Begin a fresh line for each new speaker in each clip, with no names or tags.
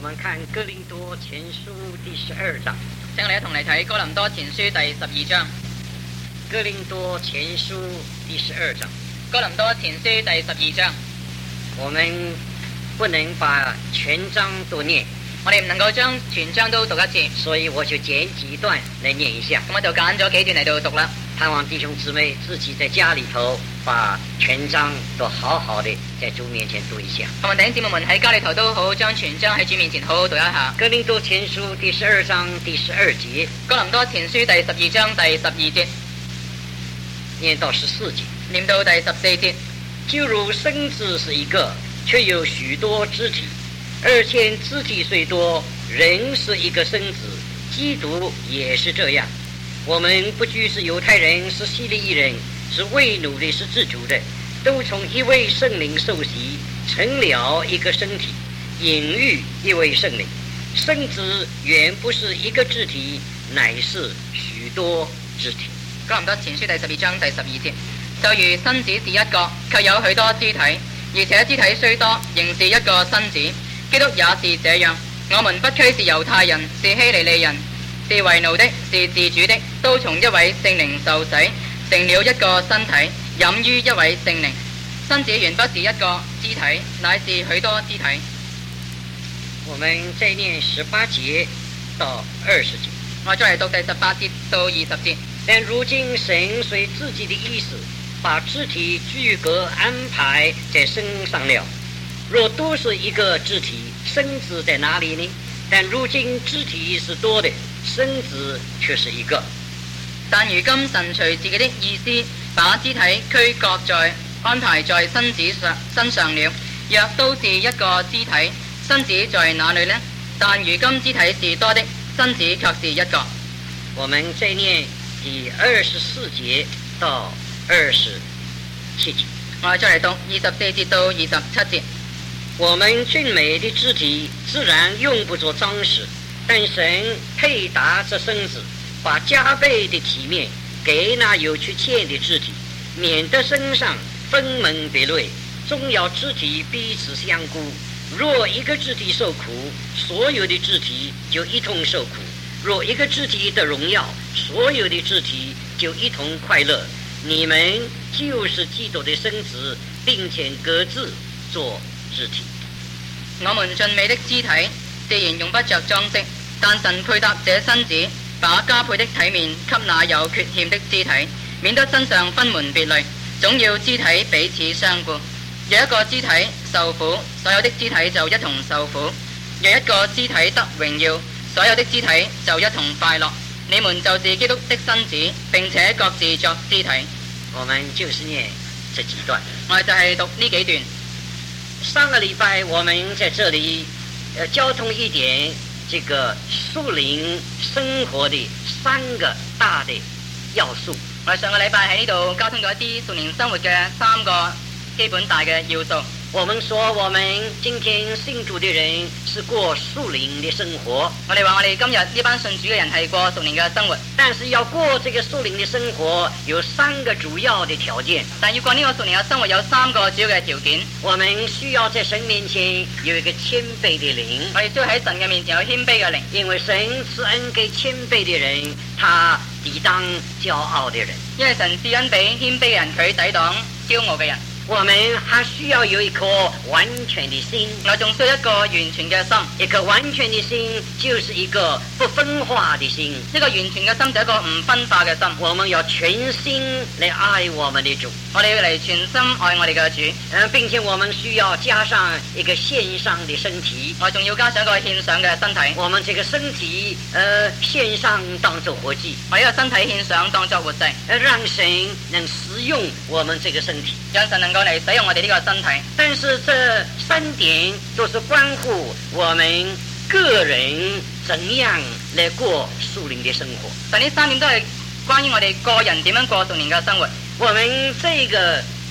們看哥林多前書第12章。
請我哋一同嚟睇哥林多前書第12章。
哥林多前書第12章。
哥林多前書第12章。
我們不能把全章都念，
我哋唔能夠將全章都讀一次，
所以我就揀幾段來念一下。
咁我就揀咗幾段嚟到讀啦。
盼望弟兄姊妹自己在家裏頭把全章都好好的在主面前讀一下。
盼望弟兄姊妹們喺家裏頭都好好將全章喺主面前好好讀一下。
哥林多前書第12章第12節。
哥林多前書第12章第12節，
念到14節。
念到第14節。
就如身子是一個，卻有許多肢體，而且肢體雖多，人是一個身子，基督也是這樣。我們不拘是猶太人，是希利人，是為奴的，是自主的，都從一位聖靈受洗，成了一個身體，飲喻一位聖靈。身子原不是一個肢體，乃是許多肢體。
哥林多前書第12章第12節，就如身子是一個，卻有許多肢體，而且肢體雖多，仍是一個身子。基督也是這樣。我們不拘是猶太人，是希利尼人，是為奴的，是自主的，都從一位聖靈受洗，成了一個身體，飲於一位聖靈。身子原不是一個肢體，乃是許多肢體。
我們再念18節到20節。
我再嚟讀第18節到20節。
但如今神隨自己的意思，把肢體俱各安排在身上了。若都是一個肢體，身子在哪裡呢？但如今肢體是多的，身子卻是一個。
但如今神隨自己的意思，把肢體俱各安排在身上了。若都是一個肢體，身子在哪裡呢？但如今肢體是多的，身子卻是一個。
我們再念第24節到27節。
我哋再嚟讀24節到27節。
我們俊美的肢體自然用不着裝飾，但神配搭這身子，把加倍的體面給那有缺陷的肢體，免得身上分門別類，總要肢體彼此相顧。若一個肢體受苦，所有的肢體就一同受苦；若一個肢體得榮耀，所有的肢體就一同快樂。你們就是基督的身子，並且各自做肢體。
我們俊美的肢體自然用不着裝飾，但神配搭這身子，把加倍的體面給那有缺陷的肢體，免得身上分門別類，總要肢體彼此相顧。若一個肢體受苦，所有的肢體就一同受苦；若一個肢體得榮耀，所有的肢體就一同快樂。你們就是基督的身子，並且各自作肢體。
我們就是念這幾段。
我哋就係讀呢幾段。
上個禮拜我們在這裏交通一點這個屬靈生活的3個大的要素。
我哋上個禮拜喺呢度交通咗一啲屬靈生活嘅3個基本大嘅要素。
我們說我們今天信主的人是過屬靈的生活。
我哋話我哋今日呢班信主嘅人係過屬靈嘅生活，
但是要過這個屬靈的生活有3個主要的條件。
但要過呢個屬靈嘅生活有3個主要嘅條件。
我們需要在神面前有一個謙卑的靈。
我哋需要喺神嘅面前有謙卑嘅靈，
因為神賜恩給謙卑的人，他抵擋驕傲的人。
因為神賜恩俾謙卑嘅人，佢抵擋驕傲嘅人。
我們還需要有一顆完全的心。
我仲需要一個完全嘅心。
一個完全的心就是一個不分化的心。
一個完全嘅心就係一個唔分化嘅心。
我們要全心來愛我們的主。
我哋要嚟全心愛我哋嘅主。
並且我們需要加上一個獻上的身體。
我仲要加上一個獻上嘅身體。
我們這個身體獻上當作活祭。
我呢個身體獻上當作活祭，
讓神能使用我們這個身體。
讓神能夠嚟使用我哋呢個身體。
但是這3點都是關乎我們個人怎樣來過屬靈的生活。
但呢3點都係關於我哋個人點樣過屬靈嘅生活。
我們這個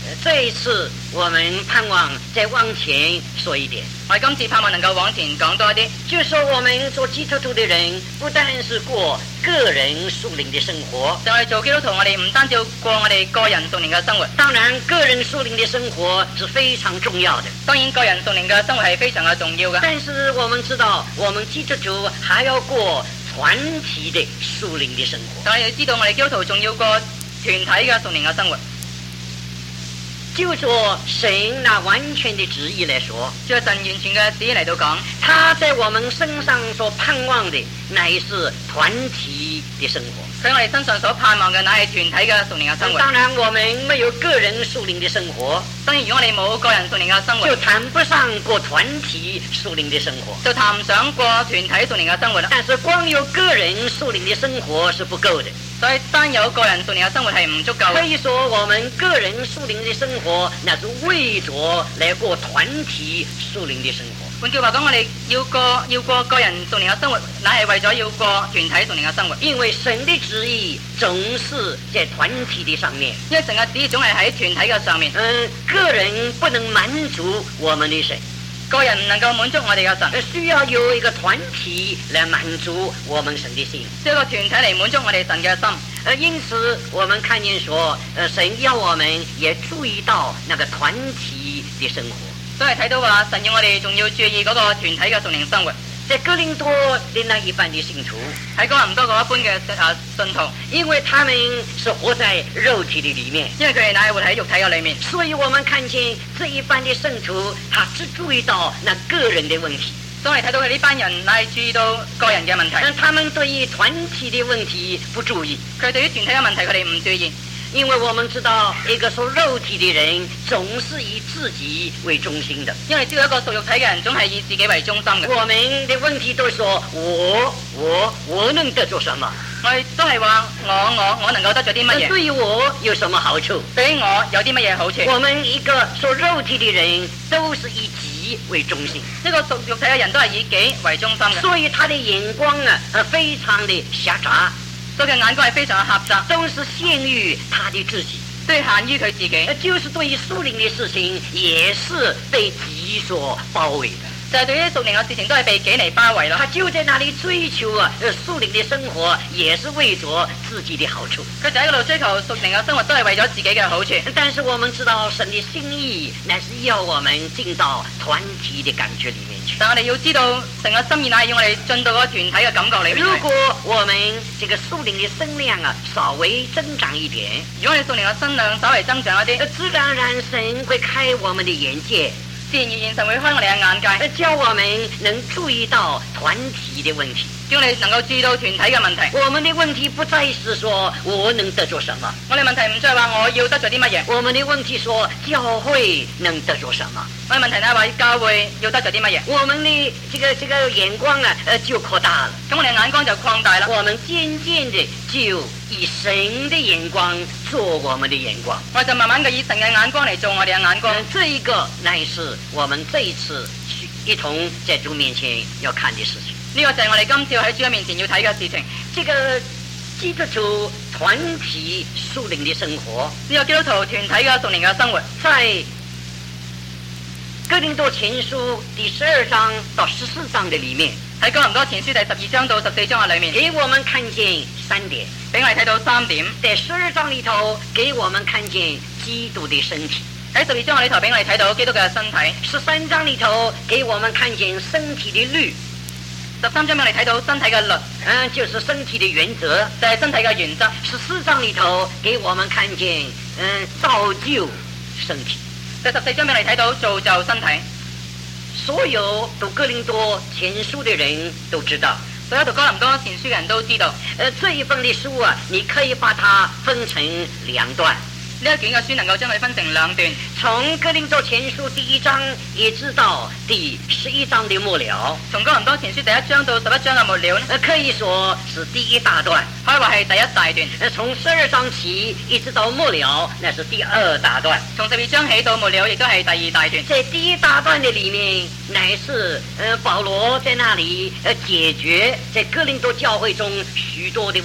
这一次我们盼望再往前说一點，
我哋今次盼望能夠往前講多啲，
就是說我們做基督徒的人，不但是過個人屬靈的生活，
就我哋做基督徒，我哋唔單止要過我哋個人屬靈嘅生活，
當然個人屬靈的生活是非常重要的。
當然個人屬靈嘅生活係非常嘅重要嘅。
但是我們知道，我們基督徒還要過團體的屬靈的生活。
但係要知道，我哋基督徒仲要過團體嘅屬靈嘅生活。
就做神那完全的旨意來說，
就神完全嘅旨意嚟到講，
他在我們身上所盼望的乃是團體的生活。
喺我哋身上所盼望嘅乃係團體嘅屬靈嘅生活。
當然我們沒有個人屬靈的生活，
當然如果我哋冇個人屬靈嘅生活，
就談不上過團體屬靈的生活，
就談唔上過團體屬靈嘅生活啦。
但是光有個人屬靈的生活是不夠的，
所以單有個人屬靈嘅生活係唔足夠嘅。
可以說我們個人屬靈的生活那是為着來過團體屬靈的生活。
換句話講，我哋要過個人屬靈嘅生活，乃係為咗要過團體屬靈嘅生活。
因為神的旨意總是在團體的上面，
因為神嘅旨意總係喺團體嘅上面。
個人不能滿足我們的神，
個人唔能夠滿足我哋嘅神，
需要有一個團體來滿足我們神的心，
需要一個團體嚟滿足我哋神嘅心。
因此我們看見說，神要我們也注意到那個團體的生活。
所以睇到話，神要我哋仲要注意嗰個團體嘅屬靈生活。
在哥林多的那一般的信徒，
喺哥林多嗰一般嘅信徒，
因為他們是活在肉體的裡面，
因為佢哋乃係活喺肉體嘅裡面，
所以我們看見這一般的聖徒，他只注意到那個人的問題。
所以我哋睇到佢呢班人乃係注意到個人嘅問題，
他們對於團體的問題不注意，
佢對於團體嘅問題佢哋唔注意。
因為我們知道一個屬肉體的人總是以自己為中心的，
因為知道一個屬肉體嘅人總係以自己為中心嘅。
我們的問題都是說我能得着什麼？
我哋都係話我能夠得咗啲乜嘢？
對於我有什麼好處？
對於我有啲乜嘢好處？
我們一個屬肉體的人都是以己為中心，
呢個屬肉體嘅人都係以己為中心嘅，
所以他的眼光非常的狹窄，
所以佢眼光係非常嘅狹窄，
都是限於他的自己，
都係限於佢自己，
就是對於屬靈的事情也是被己所包圍的。
就係對於屬靈嘅事情都係被己嚟包圍咯。
他就在那裡追求屬靈的生活，也是為着自己的好處。
佢就喺嗰度追求屬靈嘅生活，都係為咗自己嘅好處。
但是我們知道神的心意乃是要我們進到團體的感覺裡面去。
但我哋要知道神嘅心意乃係要我哋進到嗰個團體嘅感覺裏面。
如果我們這個屬靈的聲量稍微增長一點，
如果你屬靈嘅聲量稍微增長一啲，
自然而然神會開我們的眼界，
自然而然神會開我哋嘅眼界，
叫我們能注意到團體的問題，
叫你能夠注意到團體嘅問題。
我們的問題不再是說我能得着什麼，
我哋問題唔再係話我要得着啲乜嘢，
我們的問題說教會能得着什麼。
我哋問題係話教會要得着啲乜嘢，
我們的這個眼光就擴大了，
咁我哋眼光就擴大啦。
我們漸漸的就以神的眼光做我們的眼光，
我哋就慢慢嘅以神嘅眼光嚟做我哋嘅眼光。
這一個乃是我們這一次一同在主面前要看的事情。
呢個就係我哋今次喺主嘅面前要睇嘅事情。
這個基督徒團體屬靈的生活，
呢個基督徒團體嘅屬靈嘅生活，
在哥林多前書第12章到14章的裡面，
喺哥林多前書第12章到14章嘅裡面，
給我們看見3點，
俾我哋睇到3點。
在12章裡頭給我們看見基督的身體，
喺12章裏頭俾我哋睇到基督嘅身體。
13章裡頭給我們看見身體的律
，13章俾我哋睇到身體嘅律，
就是身體的原則，
就係身體嘅原則。
14章裡頭給我們看見造就身體，
第14章俾我哋睇到造就身體。
所有讀哥林多前書的人都知道，
所有讀哥林多前書嘅人都知道，
這一本的書你可以把它分成2段。
呢一卷嘅書能夠將佢分成2段，
從哥林多前書第1章一直到第11章的末了，
從哥林多前書第1章到11章嘅末了，
可以說是第1大段，
可以話係第1大段。
從12章起一直到末了，那是第2大段。
從12章起到末了，亦都係第2大段。
在第1大段的裡面，乃是保羅在那裡解決在哥林多教會中許多的問題。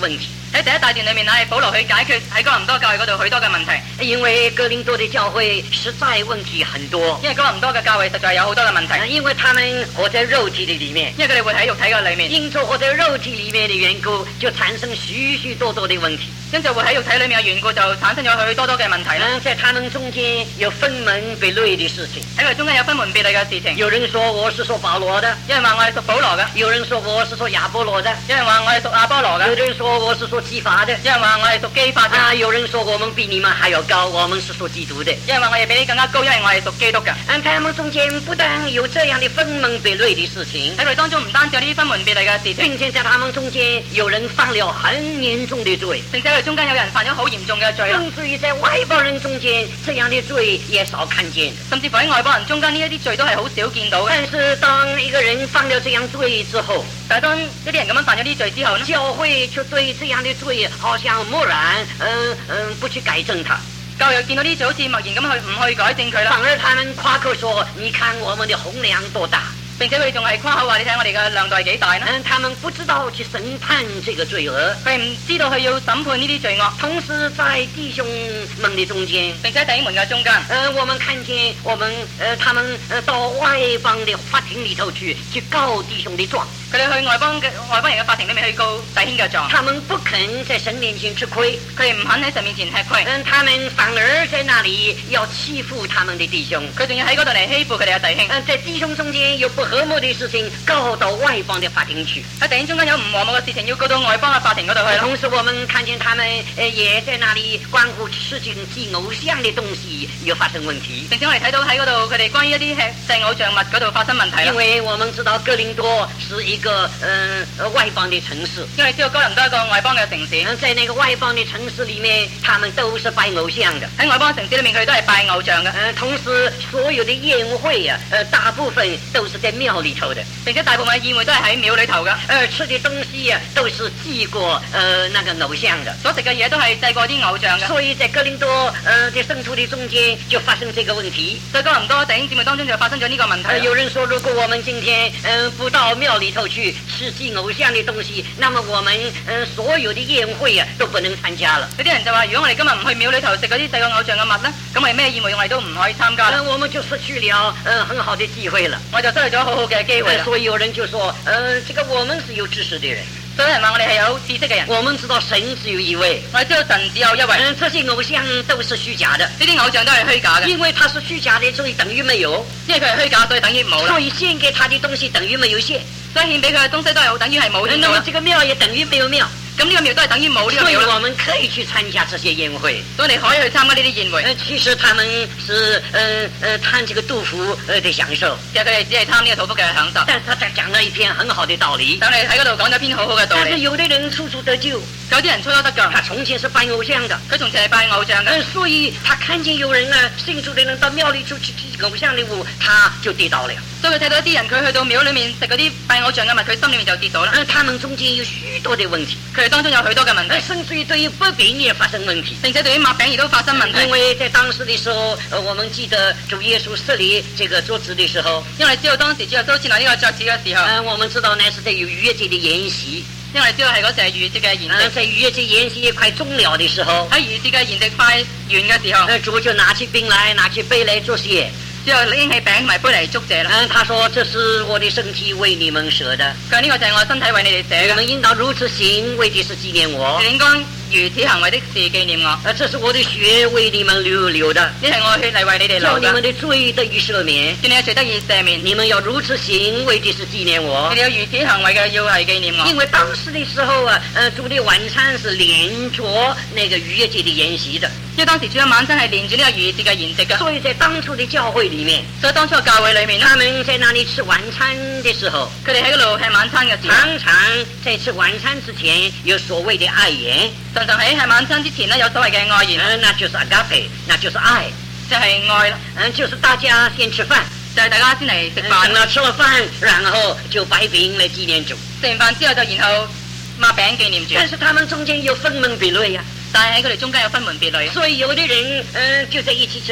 喺第一大段裏面係保羅去解決喺哥林多教會嗰度許多嘅問題，
因為哥林多的教會實在問題很多，
因為哥林多嘅教會實在有好多嘅問題，
因為他們活在肉體的裡面，
因為佢哋活喺肉體嘅裏面，
因着活在肉體裡面的緣故，就產生許許多多的問題。
因就活喺肉體裏面嘅緣故，就產生咗許許多多嘅問題啦。
在他們中間有分門別類的事情，
喺佢中間有分門別類嘅事情。
有人說我是屬保羅的，
有人話我係屬保羅嘅；
有人說我是屬亞波羅的，
有人話我係屬亞波羅嘅；
有人說我是屬基法的，
有人話我係屬基法嘅；
有人說我們比你們還要高，我們是屬基督的；
有人話我哋比你更加高，因為我係屬基督嘅。
他們中間不但有這樣的分門別類的事情，
喺佢當中唔單止有呢啲分門別類嘅事情，
並且在他們中間有人犯了很嚴重的罪，
並且佢中間有人犯咗好嚴重嘅罪，
甚至於在外邦人中間，這樣的罪也少看見，
甚至乎喺外邦人中間呢一啲罪都係好少見到嘅。
但是當一個人犯了這樣罪之後，
但係當一啲人咁樣犯咗呢啲罪之後呢，
教會卻對這樣的罪好像漠然，不去改正它。
教會見到呢啲罪好似默然咁唔去改正佢啦，
反而他們誇口說：你看我們的洪亮多大！
並且佢哋仲係誇口話：你睇我哋嘅量度幾大呢？
他們不知道去審判這個罪惡，
佢唔知道佢要審判呢啲罪惡。
同時在弟兄們的中間，
並且喺弟兄們嘅中間，
我們看見他們到外邦的法庭裏頭去告弟兄的狀。
佢哋去外邦人嘅法庭裏面去告弟兄嘅狀。
他們不肯在神面前吃虧，
佢哋唔肯喺神面前吃虧。
他們反而在那裏要欺負他們的弟兄，
佢仲要喺嗰度嚟欺負佢哋嘅弟兄。
在弟兄中間有不和睦的事情告到外邦的法庭去，
喺弟兄中間有唔和睦嘅事情要告到外邦嘅法庭嗰度去。
同時我們看見他們也在那裏關乎吃敬祭偶像的東西有發生問題，
並且我哋睇到喺嗰度佢哋關於一啲吃祭偶像物嗰度發生問題。
因為我們知道哥林多是一個外邦的城市，
因為知道哥林多一個外邦嘅城市，
在那個外邦的城市裏面，他們都是拜偶像的。
喺外邦城市裏面佢哋都係拜偶像嘅。
同時所有的宴會啊，大部分都是在廟裏頭的，
並且大部分嘅宴會都係喺廟裏頭嘅。
吃的東西啊，都是祭過那個偶像的，
所食嘅嘢都係祭過啲偶像嘅。
所以在哥林多的聖徒的中間就發生這個問題。
在哥林多弟兄姊妹當中就發生咗呢個問題。
有人說，如果我們今天不到廟裏頭去吃祭偶像的東西，那麼我們所有的宴會啊都不能參加了。
有啲人就話，如果我哋今日唔去廟裏頭食嗰啲祭過偶像嘅物呢，咁我哋咩宴會我哋都唔可以參加啦。
我們就失去了很好的機會了，
我就失去咗好好嘅機會啦。
所以有人就說，這個我們是有知識的人，
所以人話我哋係有知識嘅人，
我們知道神只有一位，
我哋知道神只有一位。
這些偶像都是虛假的，
呢啲偶像都係虛假嘅，
因為它是虛假的，所以等於沒有，
因為佢係虛假，所以等於冇啦。
所以獻給他的東西等於沒有獻，
所以獻俾佢嘅東西都係等於係冇獻。
那麼這個廟也等於沒有廟。
咁呢個廟都係等於冇呢個廟。
所以我們可以去參加這些宴會，
所以你可以去參加呢啲宴會。
其實他們是貪這個肚腹的享受，
其實佢哋只係貪呢個肚腹嘅享受。
但是他講了一篇很好的道理，
等你喺嗰度講咗篇好好嘅道理。
但是有的人初初得救，
有啲人初初得救，
他從前是拜偶像的，
佢從前係拜偶像嘅，
所以他看見有人啊，信主的人到廟裏去吃偶像的物，他就跌倒了。
所以佢睇到一啲人，佢去到廟裏面食嗰啲拜偶像嘅物，佢心裏面就跌倒啦。
他們中間有許多的問題，
佢哋當中有許多嘅問題，
甚至於對於擘餅也發生問題，
並且對於擘餅亦都發生問題。
因為在當時的時候，我們記得主耶穌設立這個桌子的時候，
因為知道當時主耶穌設立呢個桌子嘅時候，
我們知道那是在逾越節的筵席，
因為知道係嗰時係逾越節嘅筵席，
在逾越節筵席快終了的時候，
喺逾越節嘅筵席快完嘅時候，
主就拿起餅來，拿起杯來祝謝。
之後拎起餅同埋杯嚟祝謝啦。
他說：這是我的身體為你們捨的。
佢呢個就係我身體為你哋捨嘅。
你們應當如此行，為的是紀念我。
你應該如此行為的是紀念我。
這是我的血為你們流的。
呢係我血嚟為你哋流嘅。
叫你們的罪得以赦免。
叫你嘅罪得以赦免。
你們要如此行，為的是紀念我。
你哋要如此行為嘅，要係紀念我。
因為當時的時候啊，主的晚餐是連着那個逾越節的筵席的。
因為當時主嘅晚餐係連住呢個逾越節嘅筵席嘅。
所以在當初的教會裏面，
所以當初嘅教會裏面，
他們在那裏吃晚餐的時候，
佢哋喺嗰度吃晚餐嘅時候，
常常在吃晚餐之前有所謂的愛言，
常常喺吃晚餐之前呢，有所謂嘅愛言，
那就是 agape，那就是愛，
就係愛啦。
就是大家先吃飯，
就係大家先嚟食飯，
等到吃了飯，然後就擺餅來紀念主。
食完飯之後就然後擘餅紀念主。
但是他們中間有分門別類呀，
但係喺佢哋中間有分門別類，
所以有的人就在一起吃飯，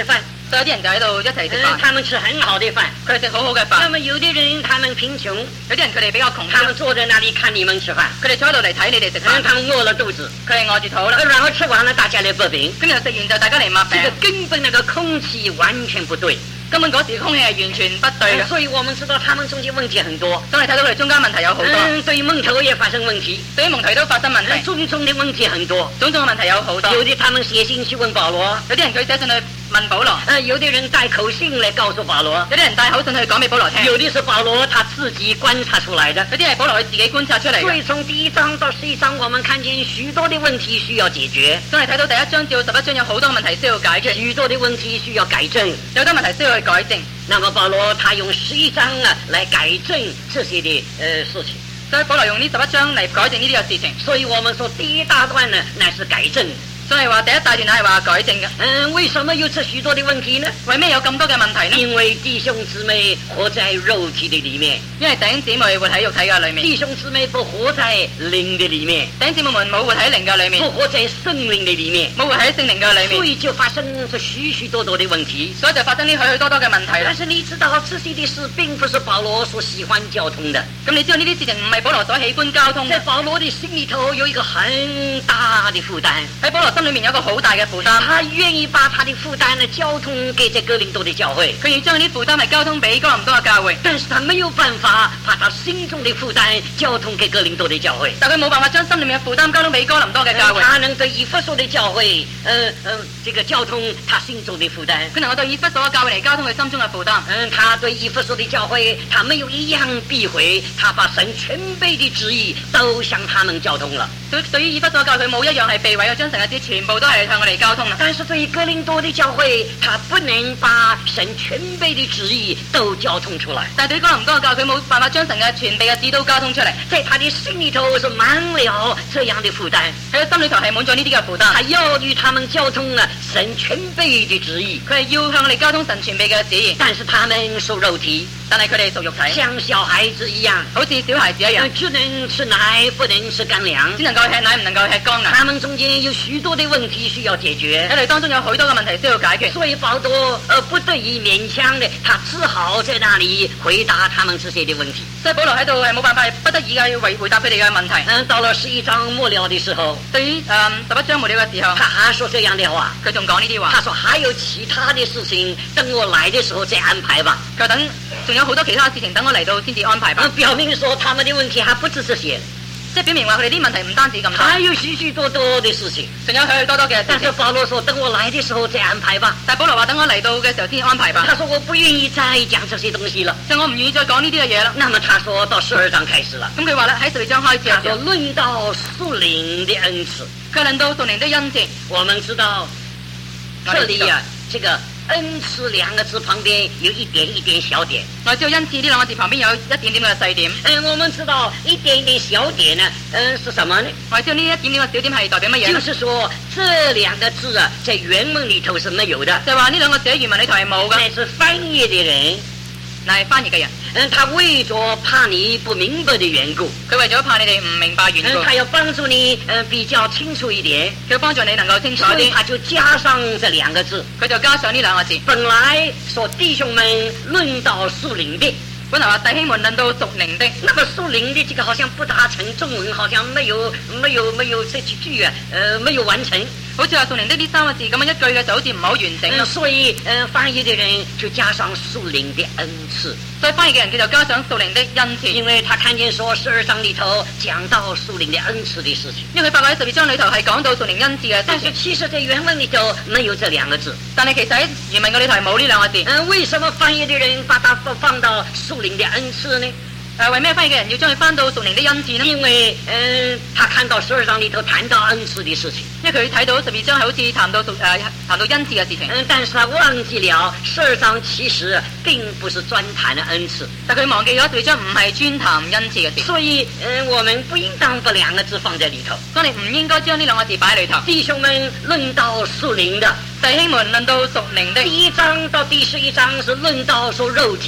所以有啲人就喺度一齊食飯，
他們吃很好的飯。
佢哋食好好嘅飯。
那麼有的人他們貧窮，
有啲人佢哋比較窮
他們坐在那裡看你們吃飯，
佢哋坐喺度嚟睇你哋食飯。
他們餓了肚子，
佢哋餓住肚啦。
然後吃完了大家來擘餅，
今日食完就大家嚟抹餅。
這個根本那個空氣完全不對。
根本嗰時空氣係完全不對嘅，
所以我們知道他們中間問題很多。
當你睇到佢哋中間問題有好多，
對於蒙頭也發生問題，
對於蒙頭都發生問題，
種種的問題很多，
種種嘅問題有好多。
有的他們寫信去問保羅，
有啲人佢寫信去問保羅，
有的人帶口信來告訴保羅，
有啲人帶口信去講俾保羅聽，
有的是保羅他自己觀察出來的，
有啲係保羅佢自己觀察出嚟嘅。
所以從第1章到11章，我們看見許多的問題需要解決。
當你睇到第1章至到11章有好多問題需要解決，
許多的問題需要改正，
有好多問題需要去改正。
那麼保羅他用11章來改正這些的事情，
所以保羅用呢11章嚟改正呢啲嘅事情。
所以我們說第一大段呢乃是改正。
所以話第一大段係話改正嘅。
為什麼有這許多的問題呢？
為咩有咁多嘅問題呢？
因為弟兄姊妹活在肉體的裡面，
因為弟兄姊妹活喺肉體嘅裏面，
弟兄姊妹不活在靈的裡面，
弟兄姊妹們冇活喺靈嘅裏面，
不活在聖靈的裡面，
冇活喺聖靈嘅裏面，
所以就發生咗許許多多的問題，
所以就發生呢許許多多嘅問題啦。
但是你知道這些的事並不是保羅所喜歡交通的，
咁你知道呢啲事情唔係保羅所喜歡交通嘅。
在保羅的心裡頭有一個很大的負擔，
喺保羅心裡面有一個好大嘅負擔，
他願意把他的負擔呢交通給這哥林多的教會，
佢要將呢啲負擔係交通俾哥林多嘅教會，
但是他沒有辦法把他心中的負擔交通給哥林多的教會，
但佢冇辦法將心裡面嘅負擔交通俾哥林多嘅教會。
他能對以弗所的教會這個交通他心中的負擔，
佢能夠對以弗所嘅教會嚟交通佢心中嘅負擔。
他對以弗所的教會他沒有一樣避諱，他把神全備的旨意都向他們交通了。
對於以弗所教會佢冇一樣係避諱，將神嘅旨全部都係向我哋交通啦。
但是對於哥林多的教會，他不能把神全備的旨意都交通出來。
但係對於哥林多嘅教會，佢冇辦法將神嘅全備嘅旨都交通出嚟。
在他的心裏頭是滿了這樣的負擔，
喺佢心裏頭係滿咗呢啲嘅負擔。
他要與他們交通了神全備的旨意，
佢係要向我哋交通神全備嘅旨意。
但是他們屬肉體，
但係佢哋屬肉體，
像小孩子一樣，
好似小孩子一樣，
只能吃奶，不能吃乾糧，
只能夠吃奶，唔能夠吃乾糧。
他們中間有許多的問題需要解決，
喺佢當中有許多嘅問題需要解決。
所以保羅不得已勉強的，他只好在那裡回答他們這些的問題。
所以保羅喺度係冇辦法，不得已嘅回答佢哋嘅問題。
到了11章末了的時候，
對於11章末了嘅時候，
他還說這樣的話，
佢仲講呢啲話。
他說還有其他的事情，等我來的時候再安排吧。
佢等仲有好多其他事情等我嚟到先至安排吧。
表明說他們的問題還不止這些，
即係表明話佢哋啲問題唔單止咁多，
還有許許多多的事情，
仲有許許多多嘅事情。
但是保羅說等我來的時候再安排吧。
但係保羅話等我嚟到嘅時候先安排吧。
他說我不願意再講這些東西了，
就我唔願意再講呢啲嘅嘢啦。
那麼他說到12章開始了，
咁佢話咧喺12章開始嘅時候，
論到屬靈的恩賜，
佢論到屬靈的恩賜。
我們知道這裏這個恩賜兩個字旁邊有一點一點小點，
我知道恩賜呢兩個字旁邊有一點點嘅細點。
我們知道一點一點小點呢，是什麼呢？
我知道呢一點點嘅小點係代表乜嘢？
就是說這兩個字啊，在原文裏頭是沒有的，
就係話呢兩個字喺原文裏頭係冇嘅。
那是翻譯的人，
係翻譯嘅人。
他為咗怕你不明白的緣故，
佢為咗怕你哋唔明白緣故，
他要幫助你比較清楚一點，
佢要幫助你能夠清楚啲，
所以他就加上這兩個字，
佢就加上呢兩個字。
本來說弟兄們論到屬靈的，
本來話弟兄們論到屬靈的，
那麼屬靈的這個好像不達成，中文好像沒有這幾句啊，沒有完成。
好似話屬靈的呢三個字咁樣一句嘅就好似唔係好完整。
所以翻譯的人就加上屬靈的恩賜，
所以翻譯嘅人佢就加上屬靈的恩賜，
因為他看見說12章裏頭講到屬靈的恩賜的事情，
因為佢發覺喺12章裏頭係講到屬靈恩賜嘅事情。
但是其實在原文裏頭沒有這兩個字，
但係其實喺原文嘅裏頭係冇呢兩個字。
為什麼翻譯的人把它放到屬靈的恩賜呢？
為咩翻譯嘅人要將佢翻到屬靈的恩賜呢？
因為他看到12章裏頭談到恩賜的事情，
因為佢睇到12章係好似談到恩賜嘅事情。
但是他忘記了12章其實並不是專談的恩賜，
但佢忘記咗12章唔係專談恩賜嘅事。
所以我們不應當把兩個字放在裏頭，
所以唔應該將呢兩個字擺喺裏頭。
弟兄們論到屬靈的，
弟兄們論到屬靈的，
第1章到第11章是論到屬肉體的，
第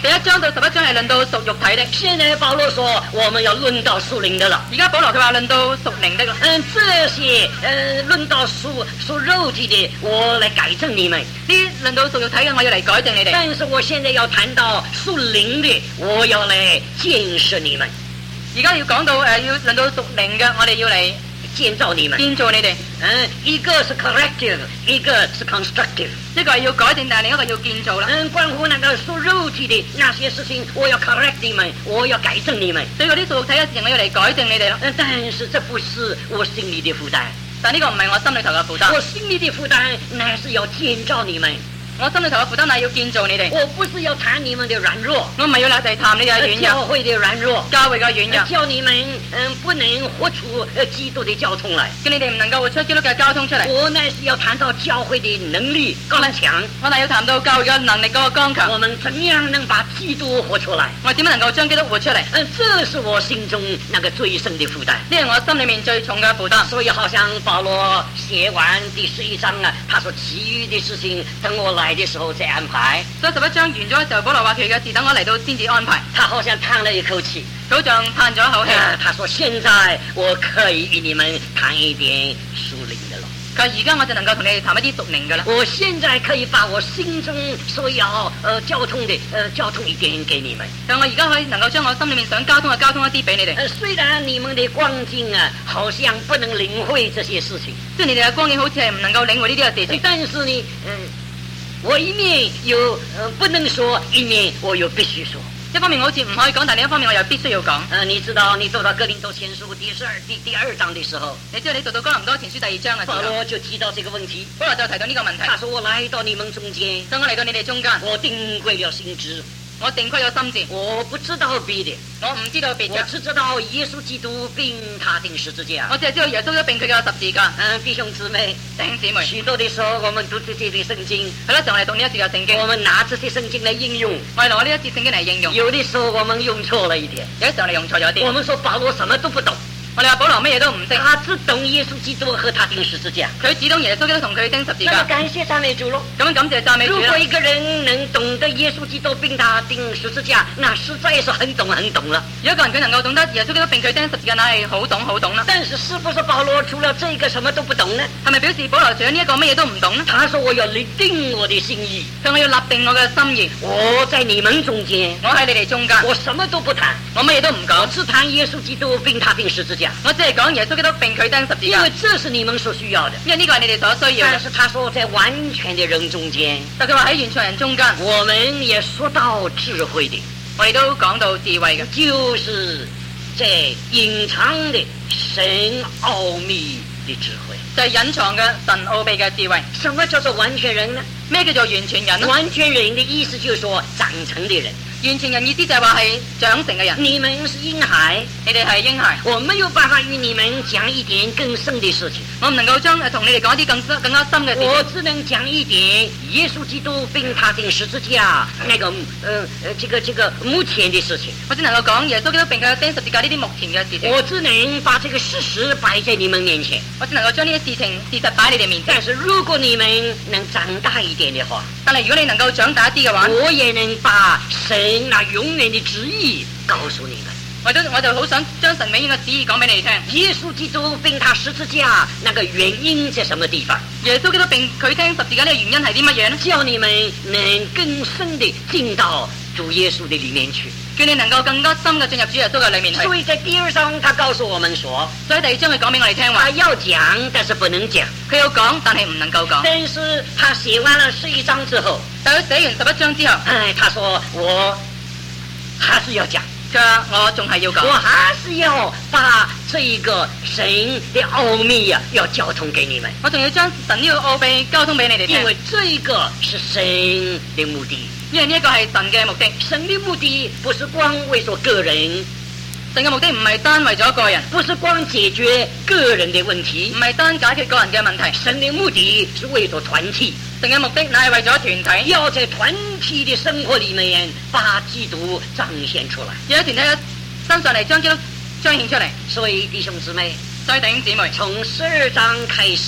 第1章到11章係論到屬肉體的。
現在保羅說我們要論到屬靈的了。
而家保羅佢話論到屬靈的啦。
這些論到屬肉體的，我來改正你們。
呢論到屬肉體嘅，我要嚟改正你哋。
但是我現在要談到屬靈的，我要來建設你們。
而家要講到要論到屬靈嘅，我哋要嚟
建造你們。
建造你哋。
一個是 corrective， 一個是 constructive。
一個係要改正，但係另一個要建造啦。
關乎那個屬肉體的那些事情，我要 correct 你們，我要改正你們。
對嗰啲屬肉體嘅事情，我要嚟改正你哋啦。
但是這不是我心裏的負擔。
但呢個唔係我心裏頭嘅負擔。
我心裏的負擔乃是要建造你們。
我心裏頭嘅負擔係要建造你哋。
我不是要談你們的軟弱，
我唔係要嚟談你哋嘅軟弱。
教會的軟弱，
教會嘅軟弱，
叫你們不能活出基督的交通來，
叫你哋唔能夠活出基督嘅交通出嚟。
我乃是要談到教會的能力剛強，
我係要談到教會嘅能力嗰個剛強。
我們怎樣能把基督活出來？
我點樣能夠將基督活出嚟？
這是我心中那個最深的負擔，
呢係我心裏面最重嘅負擔。
所以好像保羅寫完第11章啊，他說其餘的事情等我來的時候再安排。
所以11章完咗嘅時候，保羅話其餘嘅事等我嚟到先至安排。
他好像嘆了一口氣，
好像嘆咗一口氣。
他說現在我可以與你們談一點屬靈的了。
佢而家我就能夠同你哋談一啲屬靈嘅啦。
我現在可以把我心中所要交通一點給你們。
但我而家可以能夠將我心裏面想交通嘅交通一啲俾你哋。
雖然你們的光景啊，好像不能領會這些事情，
即係你哋嘅光景好似係唔能夠領會呢啲嘅事情。
但是呢，我一面又不能說，一面我又必須說。
一方面我好似唔可以講，但另一方面我又必須要講。
你知道你讀到哥林多前書第二章的時候，
你知道你讀到哥林多前書第2章嘅時候，
保羅就提到這個問題。
保羅就提到呢個問題。
他說我來到你們中間，
當我嚟到你哋中間，
我定規了心志。
我定規咗心志，
我不知道別的，
我唔知道別嘅，
我只知道耶穌基督並他定十字架。
我只係知道耶穌都並佢嘅十字架。
弟兄姊妹，
弟兄姊妹，
許多的時候我們讀這些的聖經，
係啦，就我哋讀呢一節嘅聖經，
我們拿這些聖經來應用，
我哋攞呢一節聖經嚟應用。
有的時候我們用錯了一點，
有啲時候我哋用錯咗啲。
我們說保羅什麼都不懂。
我哋話保羅乜嘢都唔識，
他只懂耶穌基督和他釘十字架。
佢只懂耶穌基督同佢釘十字架。
感謝讚美主咯。
咁樣感謝讚美主。
如果一個人能懂得耶穌基督並他釘十字架，那實在是很懂了。
如果一個人佢能夠懂得耶穌基督並佢釘十字架，那係好懂啦。
但是是不是保羅除了這個什麼都不懂呢？
係咪表示保羅除咗呢一個乜嘢都唔懂呢？
他說我要立定我的心意，
佢我要立定我嘅心意。
我在你們中間，
我喺你哋中間，
我什麼都不談，
我乜嘢都唔講，
我只談耶穌基督並他釘十字架。
我只係講耶穌基督並佢釘十字架，
因為這是你們所需要的，
因為呢個係你哋所需要嘅。
但是他說在完全的人中間，
但佢話喺完全人中間，
我們也說到智慧的，
我哋都講到智慧嘅，
就是在隱藏的神奧秘的智慧，
就係隱藏嘅神奧秘嘅智慧。
什麼叫做完全人呢？
咩叫做完全人呢？
完全人的意思就是說長成的人。
完全人意思就係話係長成嘅人。
你們是嬰孩，
你哋係嬰孩。
我沒有辦法與你們講一點更深的事情。
我唔能夠將同你哋講一啲更加深嘅事情。
我只能講一點耶穌基督並他釘十字架那個這個目前的事情。
我只能夠講耶穌基督並佢釘十字架呢啲目前嘅事情。
我只能把這個事實擺在你們面前。
我只能夠將呢啲事實擺喺你哋面前。
但是如果你們能長大一點的話，
但係如果你能夠長大一啲嘅話，
我也能把神那永遠的旨意告訴你們。
我就好想將神永遠嘅旨意講俾你哋聽。
耶穌基督並他十字架那個原因在什麼地方？
耶穌基督並佢釘十字架呢個原因係啲乜嘢呢？
叫你們能更深地進到主耶穌的裏面去，
叫你能夠更加深嘅進入主耶穌嘅裏面去。
所以在第2章他告訴我們說，
所以第2章佢講俾我哋聽話，
他要講但是不能講，
佢要講但係唔能夠講。
但是他寫完了11章之後，
但佢寫完11章之後，
他說我還是要講。
佢話我仲係要講，
我還是要把這個神的奧秘啊，要交通給你們。
我仲要將神呢個奧秘交通俾你哋聽，
因為這個是神的目的。
因為呢一個係神嘅目的。
神的目的不是光為咗個人，
神嘅目的唔係單為咗一個人，
不是光解決個人的問題，
唔係單解決個人嘅問題。
神的目的是為咗團體。
神嘅目的乃係為咗團體，
要在團體的生活裏面把基督彰顯出來，
要喺團體嘅身上嚟將基督彰顯出嚟。
所以弟兄姊妹，
所以弟兄姊妹，
從12章開始，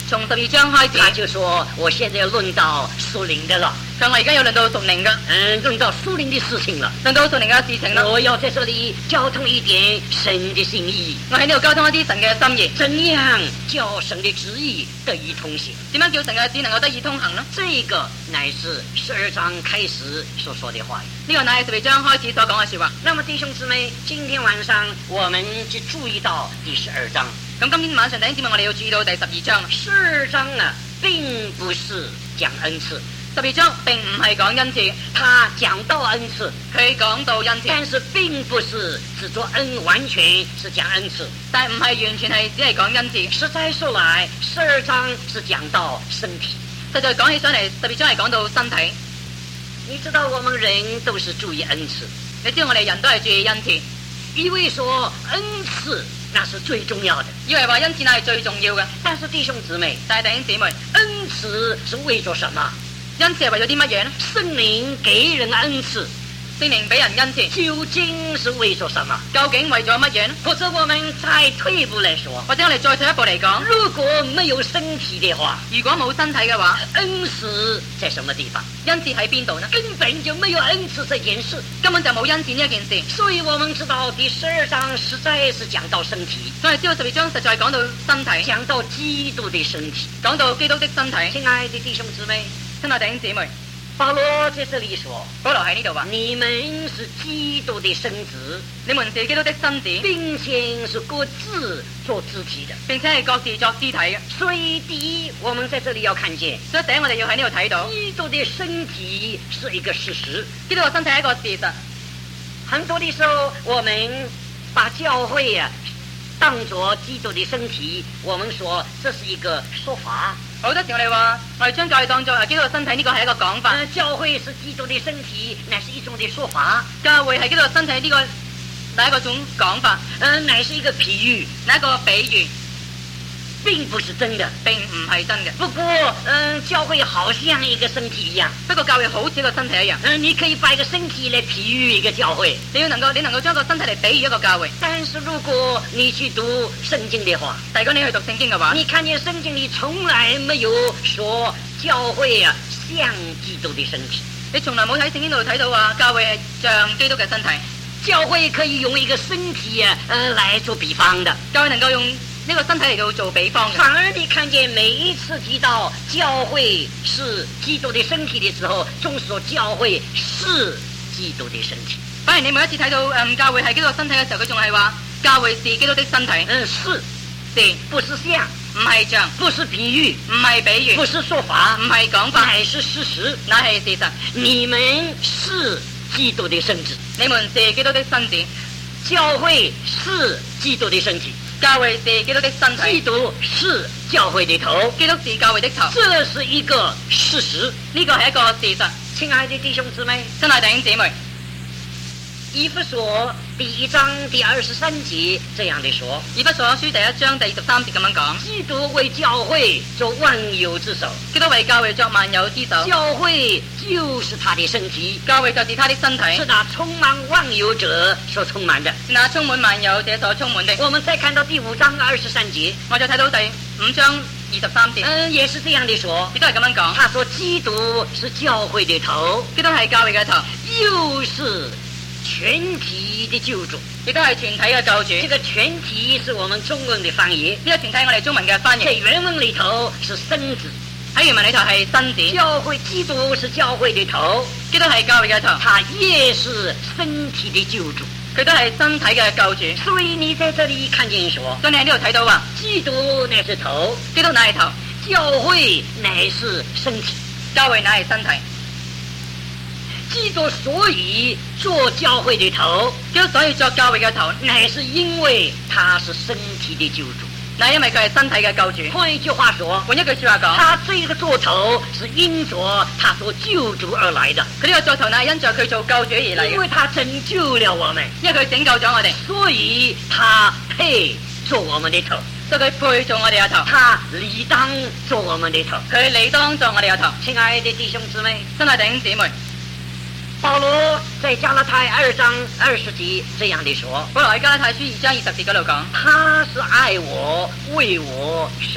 從12章開始，
他就說：我現在要論到屬靈的了。
佢我而家要論到屬靈嘅，
論到屬靈的事情了。
論到屬靈嘅事情啦。
我要在這裡交通一點神的心意。
我喺呢度交通一啲神嘅心意。
怎樣叫神的旨意得以通行？
點樣叫神嘅旨能夠得以通行呢？
這個乃是12章開始所說的話。
呢個乃係12章開始所講嘅說話。
那麼弟兄姊妹，今天晚上我們就注意到第12章。
咁今天晚上弟兄姊妹，我哋要注意到第12章。
12章啊，並不是講恩賜。
12章並唔係講恩賜，
他講到恩賜，
佢講到恩賜，
但是並不是只做恩，完全是講恩賜，
但唔係完全係只係講恩賜。
實在說來，12章是講到身體。
實在講起上嚟，12章係講到身體。
你知道我們人都是注意恩賜，
你知道我哋人都係注意恩賜，
以為說恩賜那是最重要的，
以為話恩賜那係最重要嘅。
但是弟兄姊妹，
但係弟兄姊妹，
恩賜是為咗什麼？
恩賜係為咗啲乜嘢呢？
聖靈給人恩賜，
聖靈俾人恩賜，
究竟是為咗什麼？
究竟為咗乜嘢呢？
或者我們再退一步來說，
或者我哋再退一步嚟講，
如果沒有身體的話，
如果冇身體嘅話，
恩賜在什麼地方？
恩賜喺邊度呢？
根本就沒有恩賜這件事，
根本就冇恩賜呢一件事。
所以我們知道第12章實在是講到身體，
所以知道12章實在講到身體，
講到基督的身體，
講到基督的身體。
親愛的弟兄姊妹，
親愛弟兄姊妹，
保羅在這裡說，
保羅喺呢度話：
你們是基督的身子，
你們是基督的身子，
並且是各自做肢體的，
並且係各自作肢體嘅。
所以第一，我們在這裡要看見，
所以第一我哋要喺呢度睇到，
基督的身體是一個事實，
基督嘅身體係一個事實。
很多的時候，我們把教會當作基督的身體，我們說這是一個說法。
好多時我哋話，我哋將教會當作基督嘅身體，呢個係一個講法。
教會是基督的身體，乃是一種的說法。
教會係基督嘅身體，呢個係一個種講法。
乃是一個比喻，
乃一個比喻，
並不是真的，
並唔係真嘅。
不過，教會好像一個身體一樣。
不過教會好似一個身體一樣。
你可以把一個身體來比喻一個教會。你能夠將個身體嚟比喻一個教會。但是如果你去讀聖經的話，
但如果你去讀聖經嘅話，
你看見聖經裏從來沒有說教會像基督的身體。
你從來冇喺聖經度睇到話教會係像基督嘅身體。
教會可以用一個身體來做比方的。
教會能夠用呢個身體嚟到做比方嘅。
反而你看見每一次提到教會是基督的身體的時候，總說教會是基督的身體。
反而你每一次睇到教會係基督身體嘅時候，佢仲係話教會是基督的身體。
是，不是像，
唔係像，
不是比喻，
唔係比喻，
不是說法，
唔係講法，
乃是事實，
乃係事實。
你們是基督的身子，
你們是基督的身子。
教會是基督的身體，
教會是基督的身體。
基督是教會的頭，
基督是教會的頭。
這是一個事實，
呢個係一個事實。
親愛的弟兄姊妹，
親愛弟兄姊妹，
以弗所第1章第23節這樣的說，
以弗所書第1章第23節咁樣講，
基督為教會做萬有之首，
基督為教會作萬有之首，
教會就是他的身體，
教會就是他的身體，
是那充滿萬有者所充滿的，
是那充滿萬有者所充滿的。
我們再看到第5章23節，
我再睇到第5章23節，
也是這樣的說，
亦都係咁樣講。
他說基督是教會的頭，
基督係教會嘅頭，
又是全體的救主，
亦都係全體嘅救主。
這個全體是我們中文的翻譯，
呢個全體我哋中文嘅翻譯。
在原文裏頭是身子，
喺原文裏頭係身子。
教會基督是教會的頭，
基督係教會嘅頭，
他也是身體的救主，
佢都係身體嘅救主。
所以你在這裏看見說，
所以你喺呢度睇到話，
基督乃是頭，
基督乃係頭，
教會乃是身體，
教會乃係身體。
基督所以做教會的頭，
基督所以作教會嘅頭，
乃是因為他是身體的救主，
乃因為佢係身體嘅救主。
換一句話說，
換一句說話講，
他這個做頭是因着他做救主而來的。
佢呢個做頭乃係因着佢做救主而嚟嘅，
因為他拯救了我們，
因為佢拯救咗我哋，
所以他配做我們的頭，
所以佢配做我哋嘅頭，
他理當做我們的頭，
佢理當做我哋嘅頭。
親愛的弟兄姊妹，
親愛弟兄姊妹，
保羅在加拉太2章20節這樣的說，
保羅喺加拉太書2章20節嗰度講，
他是愛我，為我捨己。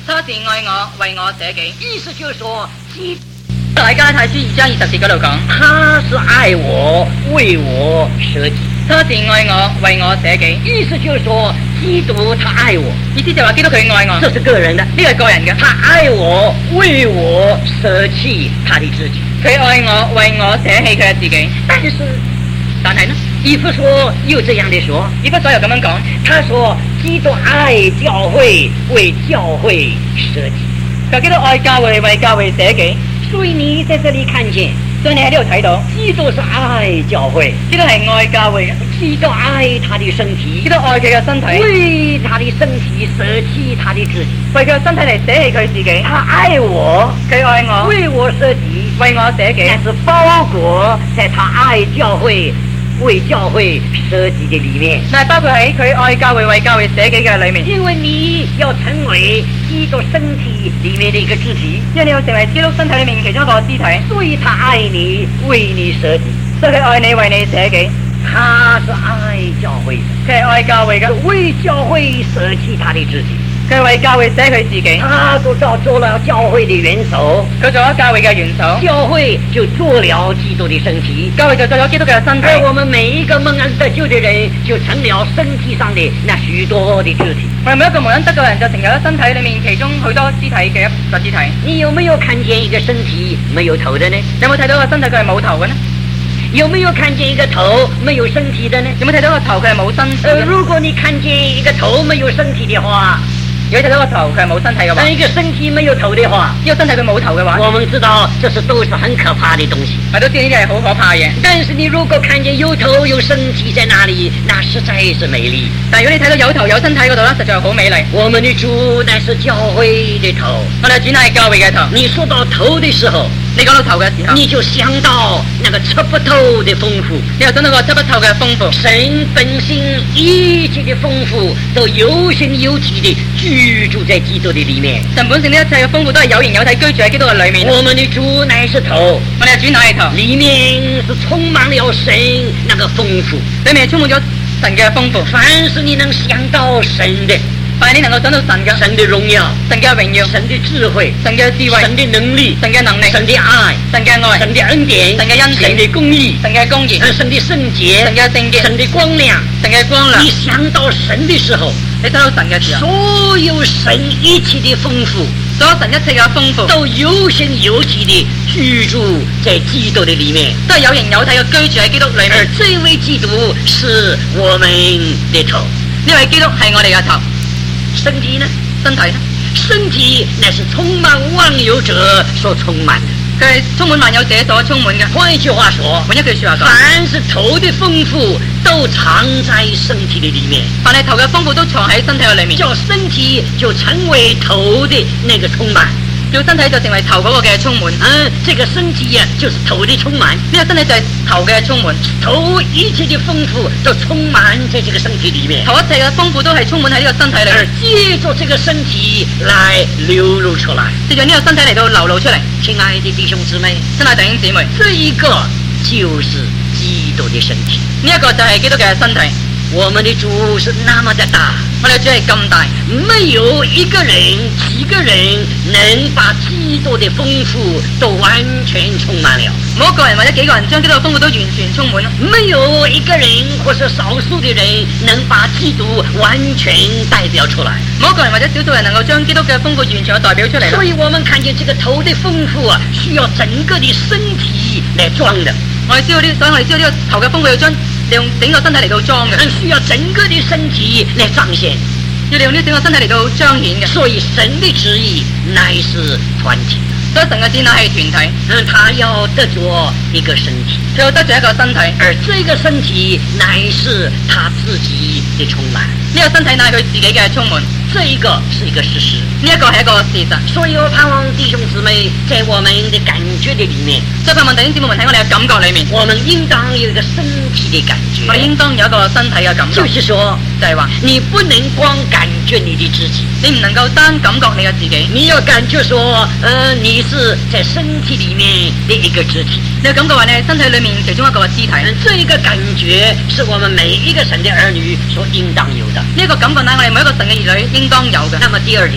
他是愛我，為我捨己。
意思就是说，
大加拉太書2章20節嗰度講，
他是愛我，為我捨己。
他是愛我，為我捨己。
意思就是说，基督他愛我，
意思就話基督佢愛我，
這是個人的，
呢個係個人嘅。
他愛我，為我捨棄他的自己。
佢愛我，為我捨棄佢嘅自己。但係呢，
以弗所又這樣的說，
以弗所又咁樣講，
他說基督愛教會，為教會捨己。
佢基督愛教會，為教會捨己。
所以你在這裏看見，
所以你喺呢度睇到，
基督是愛教會，
基督係愛教會嘅，
基督愛他的身體，
基督愛佢嘅身體，
為他的身體捨棄他的自己，
為佢嘅身體嚟捨棄佢自己。
他愛我，
佢愛我，
為我捨己，
為我捨己，
但是包裹在他愛教會，為教會捨己的裏面，
但係包括喺佢愛教會為教會捨己嘅裏面。
因為你要成為基督身體裏面的一個肢體，
因為你要成為基督身體裏面其中一個肢體，
所以他愛你，為你捨己，
所以佢愛你，為你捨己。
他是愛教會的，
佢係愛教會嘅，
為教會捨棄他的肢體。
佢為教會捨佢自己，
他做了教會的元首，
佢做咗教會嘅元首，
教會就做了基督的身體，
教會就做咗基督嘅身體。
而我們每一個蒙恩得救的人，就成了身體上的那許多的肢體。
我哋每一個蒙恩得救嘅人，就成咗身體裏面其中許多肢體嘅一個肢體。
你有沒有看見一個身體沒有頭的呢？
有冇睇到個身體佢係冇頭嘅呢？
有沒有看見一個頭沒有身體的呢？
有冇睇到個頭佢係冇身體？
如果你看見一個頭沒有身體的話，
如果睇到個頭佢係冇身體嘅話，
一個身體沒有頭的話，
呢個身體佢冇頭嘅話，
我們知道這是都是很可怕的東西。
我都知呢啲係好可怕嘅。
但是你如果看見有頭有身體在那裡，那實在是美麗。
但如果你睇到有頭有身體嗰度咧，實在係好美麗。
我們的主乃是教會的頭，
我哋主乃係教會嘅頭。
你說到頭的時候，
你講到頭嘅時候，
你就想到那個測不透的豐富，
你又想到個測不透嘅豐富。
神本性一切的豐富都有形有體的居住在基督的裡面。
神本性呢一切嘅豐富都係有形有體居住喺基督嘅裏面。
我們的主乃是頭，
我哋嘅主乃係頭，
裡面是充滿了神那個豐富，
裏面係充滿咗神嘅豐富。
凡是你能想到神的，
凡係你能夠想到神
的榮耀，
神嘅榮耀，
神的智慧，
神嘅智慧，
神的能力，
神嘅能力，
神的愛，
神嘅愛，
神的恩典，
神嘅恩典，
神的公義，
神嘅公義，
神的聖潔，
神嘅聖潔，
神的光亮，
神嘅光亮。
你想到神的時候，
你想到神嘅時候，
所有神一切的豐富，
所有神一切嘅豐富
都有形有體的居住在基督的裡面，
都係有形有體嘅居住喺基督裏面。
而這位基督是我們的頭，
呢位基督係我哋嘅頭。
身體呢？
身體呢？
身體乃是充滿萬有者所充滿的，
佢係充滿萬有者所充滿嘅。
換一句話說，
換一句說話講，
凡是頭的豐富都藏在身體的裡面，
凡係頭嘅豐富都藏喺身體嘅裏面，
叫身體就成為頭的那個充滿，
叫身體就成為頭嗰個嘅充滿。
這個身體呀，就是頭的充滿。
呢個身體就係頭嘅充滿，
頭一切的豐富都充滿在這個身體裡面，
頭一切嘅豐富都係充滿喺呢個身體裏面，
而借着這個身體來流露出來，
借着呢個身體嚟到流露出嚟。
親愛的弟兄姊妹，
親愛弟兄姊妹，
這一個就是基督的身體，
呢一個就係基督嘅身體。
我們的主是那麼的大，
我哋主係咁大，
沒有一個人、幾個人能把基督的豐富都完全充滿了。
冇一個人或者幾個人將基督嘅豐富都完全充滿。
沒有一個人或是少數的人能把基督完全代表出來。
冇一個人或者少數人能夠將基督嘅豐富完全嘅代表出嚟。
所以我們看見這個頭的豐富啊，需要整個的身體來裝的。
我哋知道呢，所以我哋知道呢個頭嘅豐富要將利用整個身體嚟到裝嘅，
需要整個的身體來彰顯，
要利用呢整個身體嚟到彰顯嘅。
所以神的旨意乃是團體，
所以神嘅旨意乃係團體。
他要得着一個身體，
佢要得着一個身體，
而這個身體乃是他自己的充滿。
呢個身體乃係佢自己嘅充滿。
這一個是一個事實，
呢一個係一個事實。
所以我盼望弟兄姊妹在我們的感覺的裡面，
所以盼望弟兄姊妹們喺我哋嘅感覺裡面，
我們應當有一個身體的感覺。
我哋應當有一個身體嘅感覺，
就是說，
就係話
你不能光感覺你的自己，
你唔能夠單感覺你嘅自己，
你要感覺說，你是在身體裡面的一個肢體。
你要感覺話你係身體裡面其中一個肢體。
這一個感覺是我們每一個神的兒女所應當有的。
呢一個感覺乃係我哋每一個神嘅兒女應當有嘅。
那麼第二點，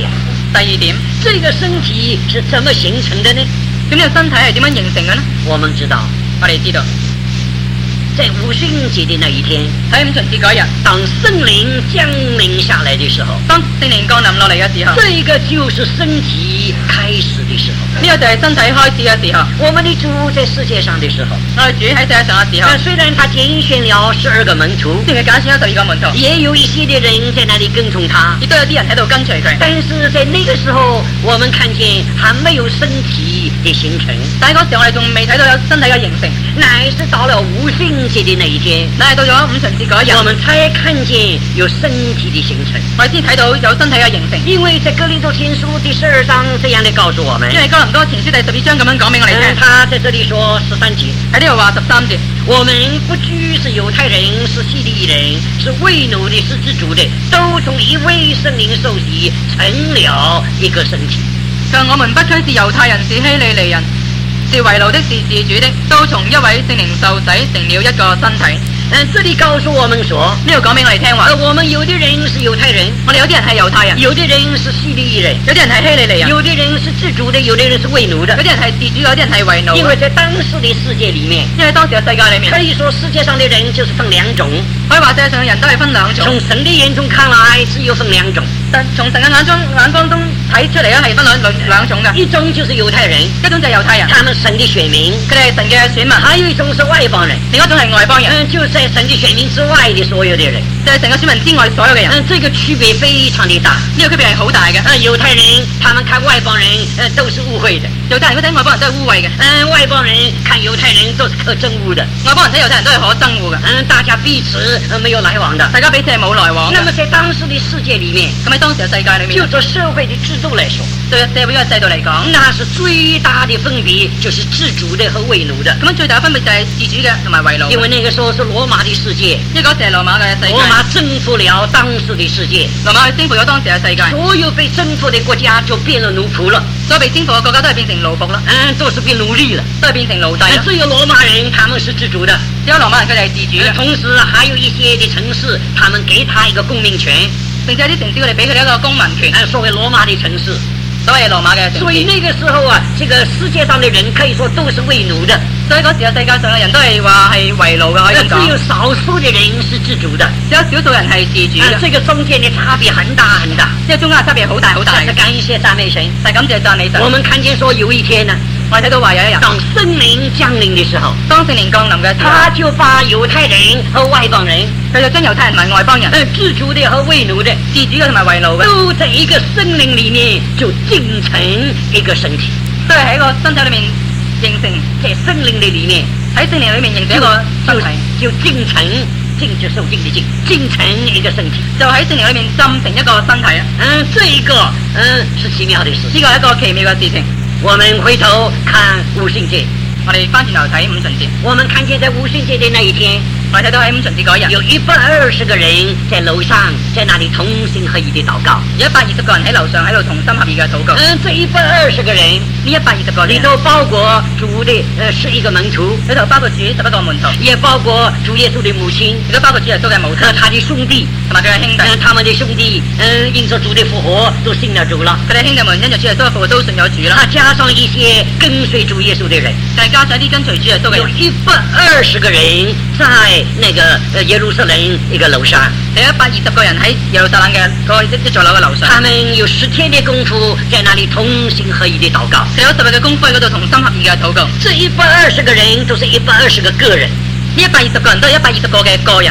第二點，
这个身体是怎么形成的呢？
咁呢個身體係點樣形成嘅呢？
我們知道，
我哋知道
在五旬節的那一天，
喺五旬節嗰日，
當聖靈降臨下來的時候，
當聖靈降臨落嚟嘅時候，
這個就是身體開始的時候。
呢個就係身體開始嘅時候。
我們的主在世界上的時候，
我哋主喺世界上嘅時候，
雖然他揀選了12個門徒，
雖然佢揀選咗12個門徒，
也有一些的人在那裡跟從他，
亦都有啲人喺度跟隨佢。
但是在那個時候，我們看見還沒有身體的形成。
但係嗰時我哋仲未睇到有身體嘅形成，
乃是到了五旬節的那一天，
乃係到咗五旬節嗰一日，
我們才看見有身體的形成。
我哋先睇到有身體嘅形成。
因為在哥林多前書第12章這樣的告訴我們，
因為哥林多前書第12章咁樣講俾我哋聽。
他在這裡說13節，
喺呢度話13節，
我們不拘是猶太人，是希利人，是為奴的，是自主的，都從一位聖靈受洗，成了一個身體。
像我們不拘是猶太人，是希利尼人，是為奴的，是自主的，都從一位聖靈受洗，成了一個身體。
這裡告訴我們說，
呢度講俾我哋聽話，
我們有的人是猶太人，
我哋有啲人係猶太人，
有的人是希利人，
有啲人係希利尼人，
有的人是自主的，有的人是為奴的，
有啲人係自主，有啲人係為奴。
因為在當時的世界裡面，
因為當時嘅世界裡面，
可以說世界上的人就是分兩種，
可以話世界上嘅人都係分兩種。
從神的眼中看來，只有分兩種。
但從神嘅眼光中睇出嚟咧，係分兩種嘅。
一種就是猶太人，
一種就係猶太人，
他們神的選民，
佢哋係神嘅選民；
還有一種是外邦人，
另一種係外邦人，
就是在神的選民之外的所有的人，
就係神嘅選民之外所有嘅人。
這個區別非常的大，
呢個區別係好大嘅。
猶太人他們看外邦人，都是污穢的；
猶太人睇外邦人都係污穢嘅。
外邦人看猶太人都是可憎惡的。
外邦人睇猶太人都係可憎惡嘅。
大家彼此沒有來往的，
大家彼此係冇來往。
那麼在當時的世界裡面，
咁喺當時嘅世界裡面，
就做社會的制度來說，
對社會嘅制度嚟講，
那是最大的分別，就是自主的和為奴的。
咁樣最大嘅分別就係自主嘅同埋為奴。
因為那個時候是羅馬的世界，
因為嗰時係羅馬嘅世界，
羅馬征服了當時的世界，
羅馬去征服咗當時嘅世界，
所有被征服的國家就變了奴僕了，
所有被征服嘅國家都係變成奴僕啦，
都是變奴隸了，
都係變成奴隸啦。
只有羅馬人他們是自主的，
只有羅馬人佢哋係自主嘅，
同時還有一些的城市，他們給他一個公民權，
並且有啲城市佢哋俾佢哋一個公民權，
所謂羅馬的城市。
所謂羅馬嘅城市。
所以那個時候啊，這個世界上的人可以說都是為奴的。
所以嗰時嘅世界上嘅人都係話係為奴嘅，可以咁講。
只有少數的人是自主的，
只有少數人係自主嘅。
這個中間的差別很大很大，
即係中間嘅差別好大好大。
但是感謝讚美神，
但感謝讚美神。
我們看見說有一天呢，
我睇到話有一日，
當聖靈降臨的時候，
當聖靈降臨嘅時候，
他就把猶太人和外邦人，
佢就將猶太人同埋外邦人，
自主的和為奴的，
自主嘅同埋為奴嘅，
都在一個聖靈裡面就形成一個身體，
都係喺一個身體裡面形成，
在聖靈的裡面，
喺聖靈裡面形成一個身體，
就形成，靜就受靜的靜，形成一個身體，
就喺聖靈裡面浸成一個身體啊！
這一個是奇妙的事，
呢個係一個奇妙嘅事情。
我們回頭看五旬節，
我哋翻轉頭睇五旬節，
我們看見在五旬節的那一天，
我哋睇到喺五旬節嗰日，
有120個人在樓上，在那裡同心合意的禱告，
有120個人喺樓上喺度同心合意嘅禱告。
這120個人，
呢120個人
裏頭包括主的11個門徒，
裏頭包括主11個門徒，
也包括主耶穌的母親，
亦都包括主耶穌嘅母親
和他的兄弟
同埋佢嘅兄弟，
他們的兄弟因着主的復活都信了主了，
佢哋兄弟們因着主耶穌嘅復活都信咗主啦。
加上一些跟隨主耶穌的人，
再加上一啲跟隨主耶穌嘅人，
有120個人在那個耶路撒冷一個樓上，
有120個人喺耶路撒冷嘅嗰一座樓嘅樓上，
他們有10天的功夫在那裡同心合意的禱告，
有10日嘅功夫喺嗰度同心合意嘅禱告。
這120個人都是120個個人，
呢120個人都係120個嘅個人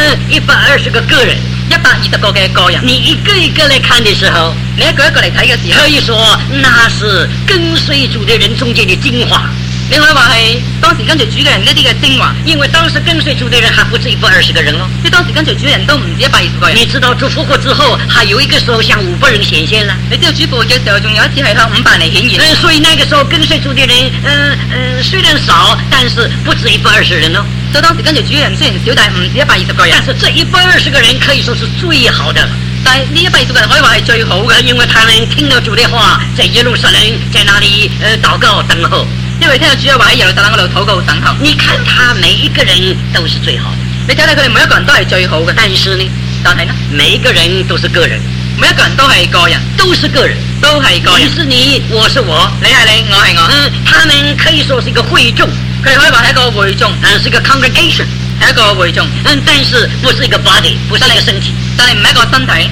，120個個人
，120個嘅個人。
你一個一個來看的時候，
你一個一個嚟睇嘅時候，
可以說那是跟隨主的人中間的精華。
你可以話係當時跟隨主嘅人一啲嘅精華，
因為當時跟隨主的人還不止120個人咯。
即係當時跟隨主嘅人都唔止120個人。
你知道主復活之後，還有一個時候向500人顯現啦。
你知道主復活嘅時候，仲有一次係向500人嚟顯現。
所以那個時候跟隨主的人，雖然少，但是不止120人咯。
所以當時跟隨主嘅人雖然少，但係唔止120個人。
但是這120個人可以說是最好的。
但係呢120個人可以話係最好嘅，
因為他們聽到主的話，在耶路撒冷，在那裡禱告等候。
因為聽到主嘅話喺耶路撒冷嗰度禱告等候。
你看他每一個人都是最好的，
你睇睇佢哋每一個人都係最好嘅。
但是呢，
但係呢，
每一個人都是個人，
每一個人都係個人，
都是個人，
都係個人。
你是你，我是我，
你係你，我係我。
他們可以說是一個會眾，
佢哋可以話係一個會眾，
是一個 congregation，
係一個會眾。
但是不是一個 body， 不是一個身體，
但係唔係一個身體。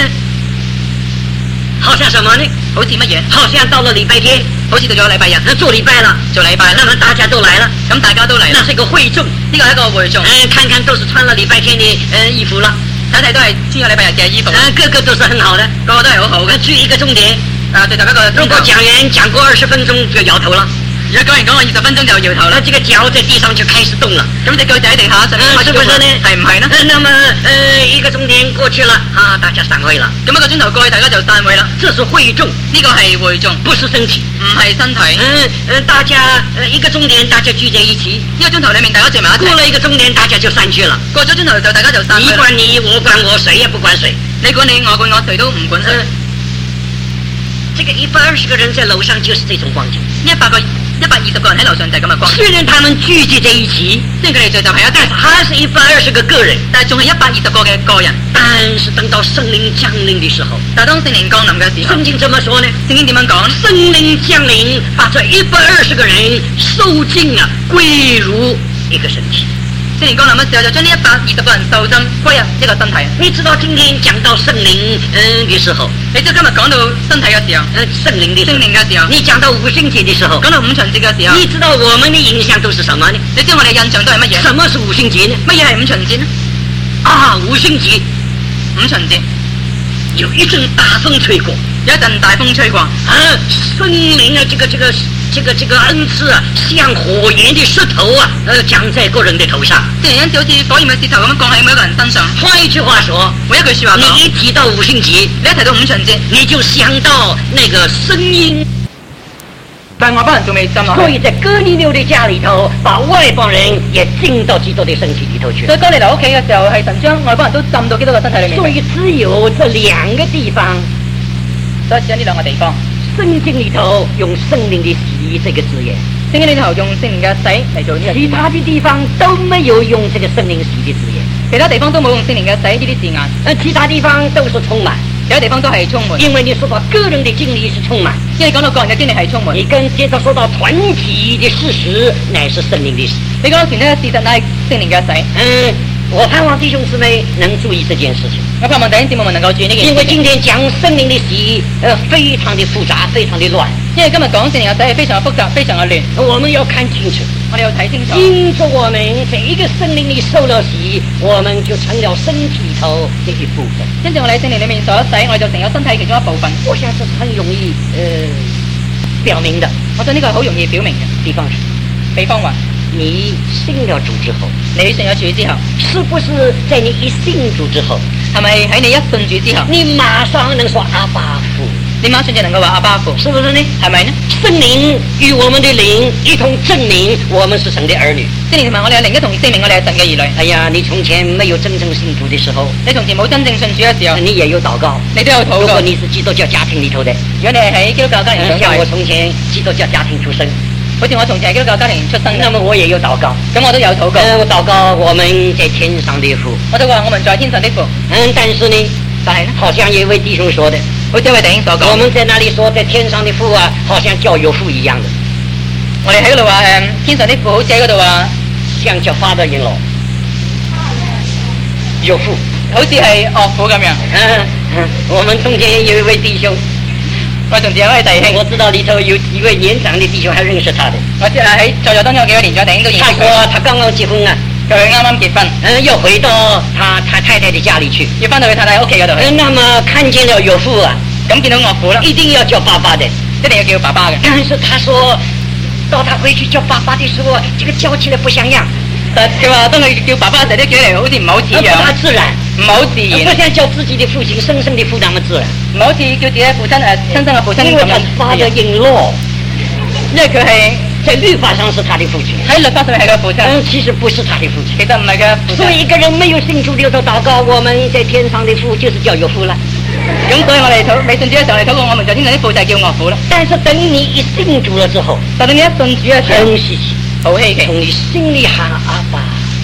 好像什麼呢？
好似乜嘢？
好像到了禮拜天，
好似到咗禮拜日，
做禮拜了，那麼大家都來了，
咁大家都嚟，
那是一個會眾，
呢個係一個會眾。
看看都是穿了禮拜天的衣服了，
睇睇都係穿咗禮拜日嘅衣服，
個個都是很好的，
個個都係好好嘅。
去一個重點，
對頭一個。
如果講員講過20分鐘就搖頭了。
如果講完講我20分鐘就搖頭啦，
這個腳在地上就開始動了，
咁隻腳就喺地下上面開始動啦，係唔係呢？
那麼一個鐘點過去了，大家散會了，
咁一個鐘頭過去，大家就散會啦。
這是會眾，
呢個係會眾，
不是身體，
唔係身體。
大家一個鐘點大家聚在一起，
一個鐘頭裏面大家聚埋一齊，
過了一個鐘點大家就散去了，
過咗鐘頭就大家就散會啦。
你管你，我管我，誰也不管誰，
你管你，我管我，誰都唔管誰。
這個120個人在樓上就是這種光景
，120個人喺樓上就係咁嘅光景。
雖然他們聚集在一起，
雖然佢哋聚集喺一齊，
還是120個個人，
但係仲係120個嘅個人。
但是等到聖靈降臨的時候，
但係當聖靈降臨嘅時候，
聖經怎麼說呢？
聖經點樣講？
聖靈降臨，把這120個人收進歸入一個身體。
聖靈降臨嘅時候，就將呢120個人受浸歸入一個身體。
你知道今天講到聖靈的時候，
你知道今日講到身體嘅時候，
聖靈嘅時候，你講到五旬節的時候，
講到五旬節嘅時候，
你知道我們的印象都是什麼呢？
你知道我哋印象都係乜嘢？
什麼是五旬節呢？
乜嘢係五旬節呢？
五旬節，
五旬節
有一陣大風吹過，
有一陣大風吹過，
聖靈這個恩賜像火焰的石頭降在個人的頭上。
聖靈恩賜好似火焰嘅石頭咁樣降喺每一個人身上。
換一句話說，
每一句說話講，
你一提到五旬節，
你一提到五旬節，
你就想到那個聲音。
但係外邦人仲未浸落去，
所以在哥尼流的家裏頭，把外邦人也進到基督的身體裏頭去。
所以哥尼流屋企嘅時候，係神將外邦人都浸到基督嘅身體裏面。
所以只有這兩個地方，
所以只有呢兩個地方。
聖經裏頭用聖靈的洗這個字眼，
聖經裏頭用聖靈嘅洗嚟做呢個字眼，
其他的地方都沒有用這個聖靈洗的字眼，
其他地方都冇用聖靈嘅洗呢啲字眼，
其他地方都是充滿，
其他地方都係充滿。
因為你說到個人的經歷是充滿，
因為講到個人嘅經歷係充滿。
你跟接着說到團體的事實乃是聖靈的洗，
你講到團體嘅事實乃係聖靈嘅洗。
我盼望弟兄姊妹能注意這件事情。
我盼望弟兄姊妹們能夠注意呢件事情。
因為今天講聖靈的洗，非常的複雜，非常的亂。
因為今日講聖靈嘅洗係非常嘅複雜，非常嘅亂。
我們要看清楚，
我哋要睇清楚。
因着我們這一個聖靈裏受了洗，我們就成了身體頭的一部分。
因着我哋喺聖靈裏面受咗洗，我哋就成咗身體其中一部分。
我想這是很容易表明的。
我想呢個係好容易表明嘅。比方話，
你信了主之後，
你信咗主之後，
是不是在你一信主之後，
係咪喺你一信主之後，
你馬上能說阿爸父？
你馬上就能夠話阿爸父，
是不是呢？
係咪呢？
聖靈與我們的靈一同證明我們是神的兒女。
聖靈同埋我哋嘅靈一同證明我哋係神嘅兒女。
哎呀，你從前沒有真正信主的時候，
你從前冇真正信主嘅時候，
你也有禱告，
你都有禱告。
如果你是基督教家庭裏頭的，
如果你係喺基督教家庭長大，
像我從前基督教家庭出生，
好似我從前係基督教家庭出生，
那麼我也有禱告，
咁我都有禱告。
我禱告我們在天上的父，
我都話我們在天上的父。
但是呢，好像有一位弟兄說的，
好似一位弟兄所講，
我們在那裡說在天上的父好像叫有父一樣的。
我哋喺嗰度話天上的父好似喺嗰度話，
像叫 father-in-law， 有父，
好似係岳父咁樣。
我們中間有一位弟兄，
我從前有一位弟兄，
我知道裏頭有幾位年長的弟兄還認識他的。
我知喺在座當中有幾位年長弟兄都認識佢。
他說他剛剛結婚啊，
佢啱啱結婚，
要回到他太太的家裡去，
要翻到佢太太屋企嗰度去。
那麼看見了岳父
咁見到岳父啦，
一定要叫爸爸的，
一定要叫爸爸嘅。
但是他說到他回去叫爸爸的時候，這個叫起來不像樣。
佢話當佢叫爸爸嘅時候，啲叫嚟好似唔係好似樣，
不大自然，
唔係好自然，
不像叫自己的父親生生的父那麼自然，
唔係好似叫自己父親親生嘅父親咁樣。
因為他father-in-law，
因為佢係
在律法上是他的父親，
喺律法上係佢父親，
其實不是他的父親，
其實唔係佢父親。
所以一個人沒有信主的時候禱告，我們在天上的父就是叫岳父了。
咁所以我哋未信主嘅時候，我哋禱告我們在天上的父就係叫岳父啦。
但是等你一信主了之後，
但等你一信主嘅時候，
很稀奇，
好稀奇，
從你心裏喊阿爸父，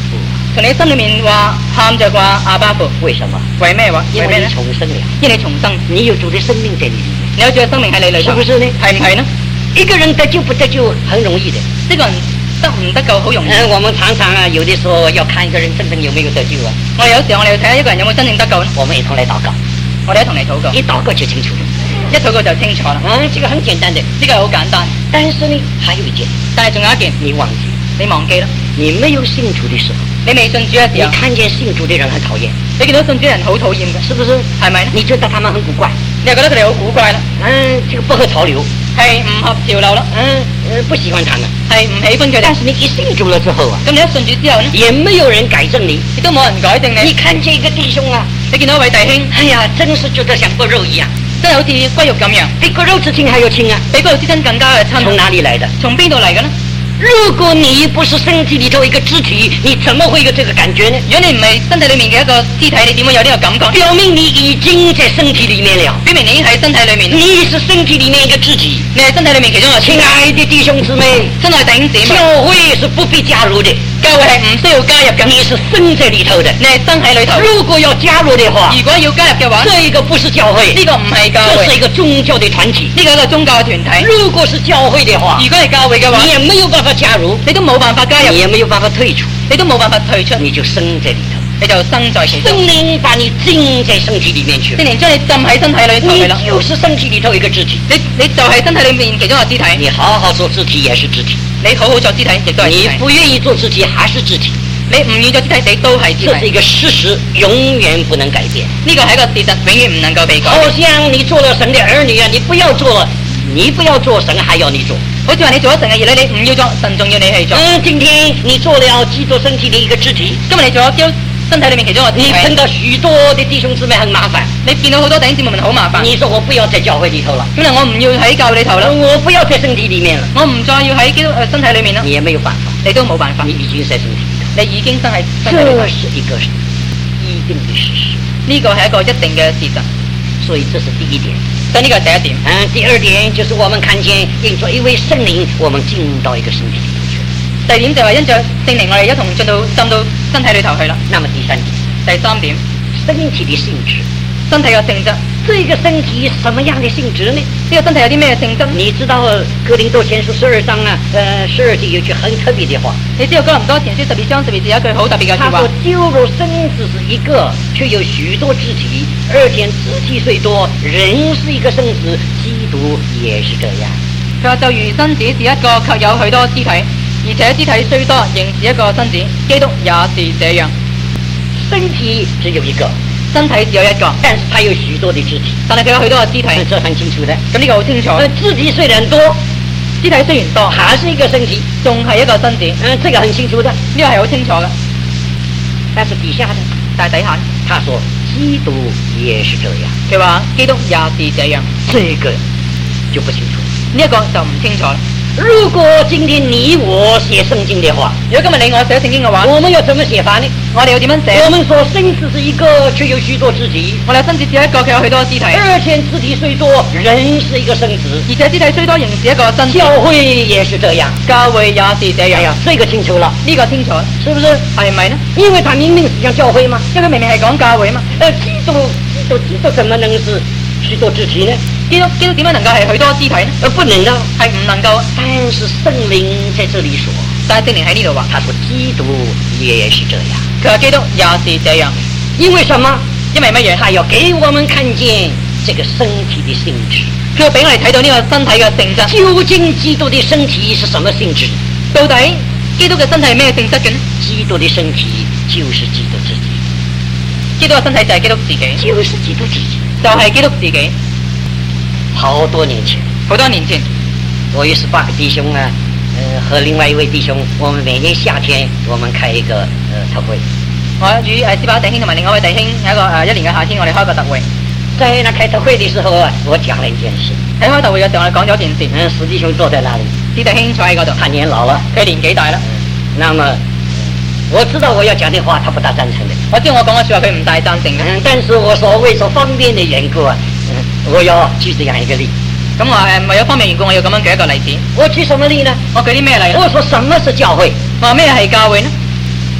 從你心裏面話喊着話阿爸父，
为什么？
為咩話？
因为你
為咩呢？
重生了，
因為你重生，
你有主的生命在你里面，
你有主嘅生命喺你裏頭，
是不是呢？
係唔係呢？
一个人得救不得救很容易的。
呢個人得唔得救好容易。
我们常常啊，有的时候要看一个人真正有没有得救啊。
我哋有時候我哋要睇下一個人有冇真正得救呢？
我们一同来祷告，
我哋一同嚟禱告，
一祷告就清楚了。
一禱告就清楚啦。
这个很简单的，
呢個係好簡單，
但是呢，还有一件，
但係仲有一件，
你忘記，
你忘記啦。
你沒有信主的時候，
你未信主嘅時
你
候，
看見信主的人很討厭，
你見到信主嘅人好討厭嘅，
是不是？
係咪呢？
你覺得他們很古怪，
你又覺得佢哋好古怪啦，
這個不合潮流，
係唔合潮流啦，
不喜歡他們。
係唔喜歡佢哋
但。是你一信主了之後啊，
咁你一信主之後呢，
也沒有人改正你，
亦都冇人改正
你
你。
看見一個弟兄啊，
你見到一位弟兄，
哎呀，真是覺得像骨肉一樣，
真係好似骨肉咁樣，
比骨肉之親還要親啊，
比骨肉之親更加嘅親。
從哪裡來的？
從邊度嚟嘅呢？
如果你不是身體裡頭一個肢體，你怎麼會有這個感覺呢？
如果你唔係身體裏面嘅一個肢體，你點會有呢個感覺？
表明你已經在身體裡面了，
表明你已經喺身體裏面，
你是身體裡面一個肢體。
你係身體裏面其中一個肢
親
體。
愛的弟兄姊妹，
親愛弟兄姊妹，
教會是不必加入的，
教會係唔需要加入嘅，
你是生在裡頭的。
你係生喺裏頭。
如果要加入的話，
如果要加入嘅話，
這個不是教會，
呢個唔係教會，
這是一個宗教的團體。
呢個係一個宗教嘅團體。
如果是教會的話，
如果係教會嘅話，
你也沒有辦法加入，
你都冇辦法加入，
你也沒有辦法退出，
你都冇辦法退出，
你就生在裡頭。
你就生在其中。
聖靈把你浸在身體裡面去了，
聖靈將你浸喺身體裏頭去啦。
你就是身體裡頭一個肢體。
你就係身體裏面其中一個肢體。
你好好做肢體也是肢體，
你好好做肢體，亦都係肢體。
你不願意做肢體還是肢體，
你唔願意做肢體，你都係肢體。
這是一個事實，永遠不能改變。
呢個係一個事實，永遠唔能夠被改。
好像你做了神的兒女啊，你不要做了，你不要做，神還要你做。
好似話你做咗神嘅兒女，你唔要做，神仲要你去做。
今天你做了基督身體的一個肢體，
今日你做咗基督身體裏面其中一個肢體，
你碰到許多的弟兄姊妹很麻煩，
你見到好多弟兄姊妹們好麻煩。
你說我不要在教會裡頭了，
咁我唔要喺教會裏頭啦，
我不要在身體裡面了，
我唔再要喺基督身體裏面啦，
你也沒有辦法，
你都冇辦法，
你已經在身體裡頭，
你已經生喺身體裏頭。
這是一個一定的事實，
呢個係一個一定嘅事實，
所以這是第一點。
所以呢個係第一點。
第二點就是我們看見因着一位聖靈，我們進到一個身體裡頭去了。
第二點就係因着聖靈，我哋一同浸到身體裏頭去啦。
那麼第三點，
第三點，
身體的性質，
身體嘅性質。
這個身體什麼樣的性質呢？
呢個身體有啲咩性質？
你知道哥林多前書12章啊，12節有句很特別的話。
你知道哥林多前書12章12節有一句好特別嘅說話。
他說：就如身子是一個，卻有許多肢體，而且肢體雖多，人是一個身子，基督也是這樣。
佢話就如身子是一個，卻有許多肢體，而且肢體雖多，仍是一個身子，基督也是這樣。
身體只有一個，
身體只有一個，
但是它有許多的肢體，
但係佢有許多個肢體，
這很清楚的。
咁呢個好清楚。
肢體雖然多，
肢體雖然多，
還是一個身體，
仲係一個身子。
這個很清楚的，
呢個係好清楚嘅。
但是底下的，
但係底下，
他說基督也是這樣。
佢話基督也是這樣，
這個就不清楚。
呢一個就唔清楚啦。
如果今天你我寫聖經的話，
如果今日你我寫聖經嘅話，
我們要怎麼寫法呢？
我哋要點樣寫？
我們說身子是一個，卻有許多肢體。
我哋身子只有一個，卻有許多肢體。
而且肢體雖多，人是一個身子。
而且肢體雖多，仍是一個身子。
教會也是這樣，
教會也是這樣。
這個清楚了，
呢個清楚，
是不是？
係咪呢？
因為他明明是講教會嘛，
因為佢明明係講教會嘛。
基督怎麼能是許多肢體呢？
基督點樣能夠係許多肢體呢？
不能的，
係唔能夠。
但是聖靈在這裡說，
但係聖靈喺呢度話，
他說基督也是這樣。
佢話基督也是這樣。
因為什麼？
因為乜嘢？
他要給我們看見這個身體的性質。
佢要俾我哋睇到呢個身體嘅性質。
究竟基督的身體是什麼性質？
到底基督嘅身體係咩性質嘅呢？
基督的身體就是基督自己。
基督嘅身體就係基督自己。
就是基督自己。
就係基督自己。
好多年前，我有18個弟兄啊，和另外一位弟兄，我們每年夏天我們開一個特會。
我與18個弟兄同埋另外一位弟兄有一個一年嘅夏天，我哋開個特會。
在那開特會的時候啊，我講了一件事。
喺開特會嘅時候，我哋講咗一件事。
史弟兄坐在那裡，
史弟兄坐喺嗰度。
他年老了，
佢年紀大啦。
那麼我知道我要講的話，他不大贊成的。
我知道我講嘅說話佢唔大贊成嘅。
但是我說為咗方便的緣故啊，我要舉這樣一個例。
咁我為咗方便緣故，我要咁樣舉一個例子。
我舉什麼例呢？
我舉啲咩例呢？
我說什麼是教會？
我話咩係教會呢？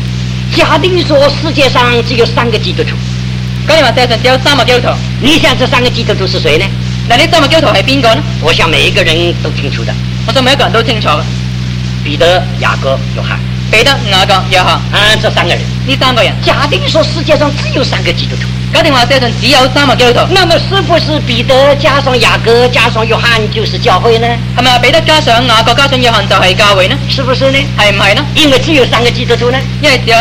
假定说世界上只有3个基督徒，
咁你話世界上只有3個基督徒，
你想這3個基督徒是誰呢？
嗱呢3個基督徒係邊個呢？
我想每一個人都清楚的。
我想每一個人都清楚嘅。
彼得、雅各、約翰。
彼得、雅各、約翰。
這3個人。
呢3個人。
假定說世界上只有3個基督徒。
假定話世界上只有3個基督徒。
那麼是不是彼得加上雅各加上約翰就是教會呢？
係咪彼得加上雅各加上約翰就係教會呢？
是不是呢？
係唔係呢？
因為只有3個基督徒呢？
因為只有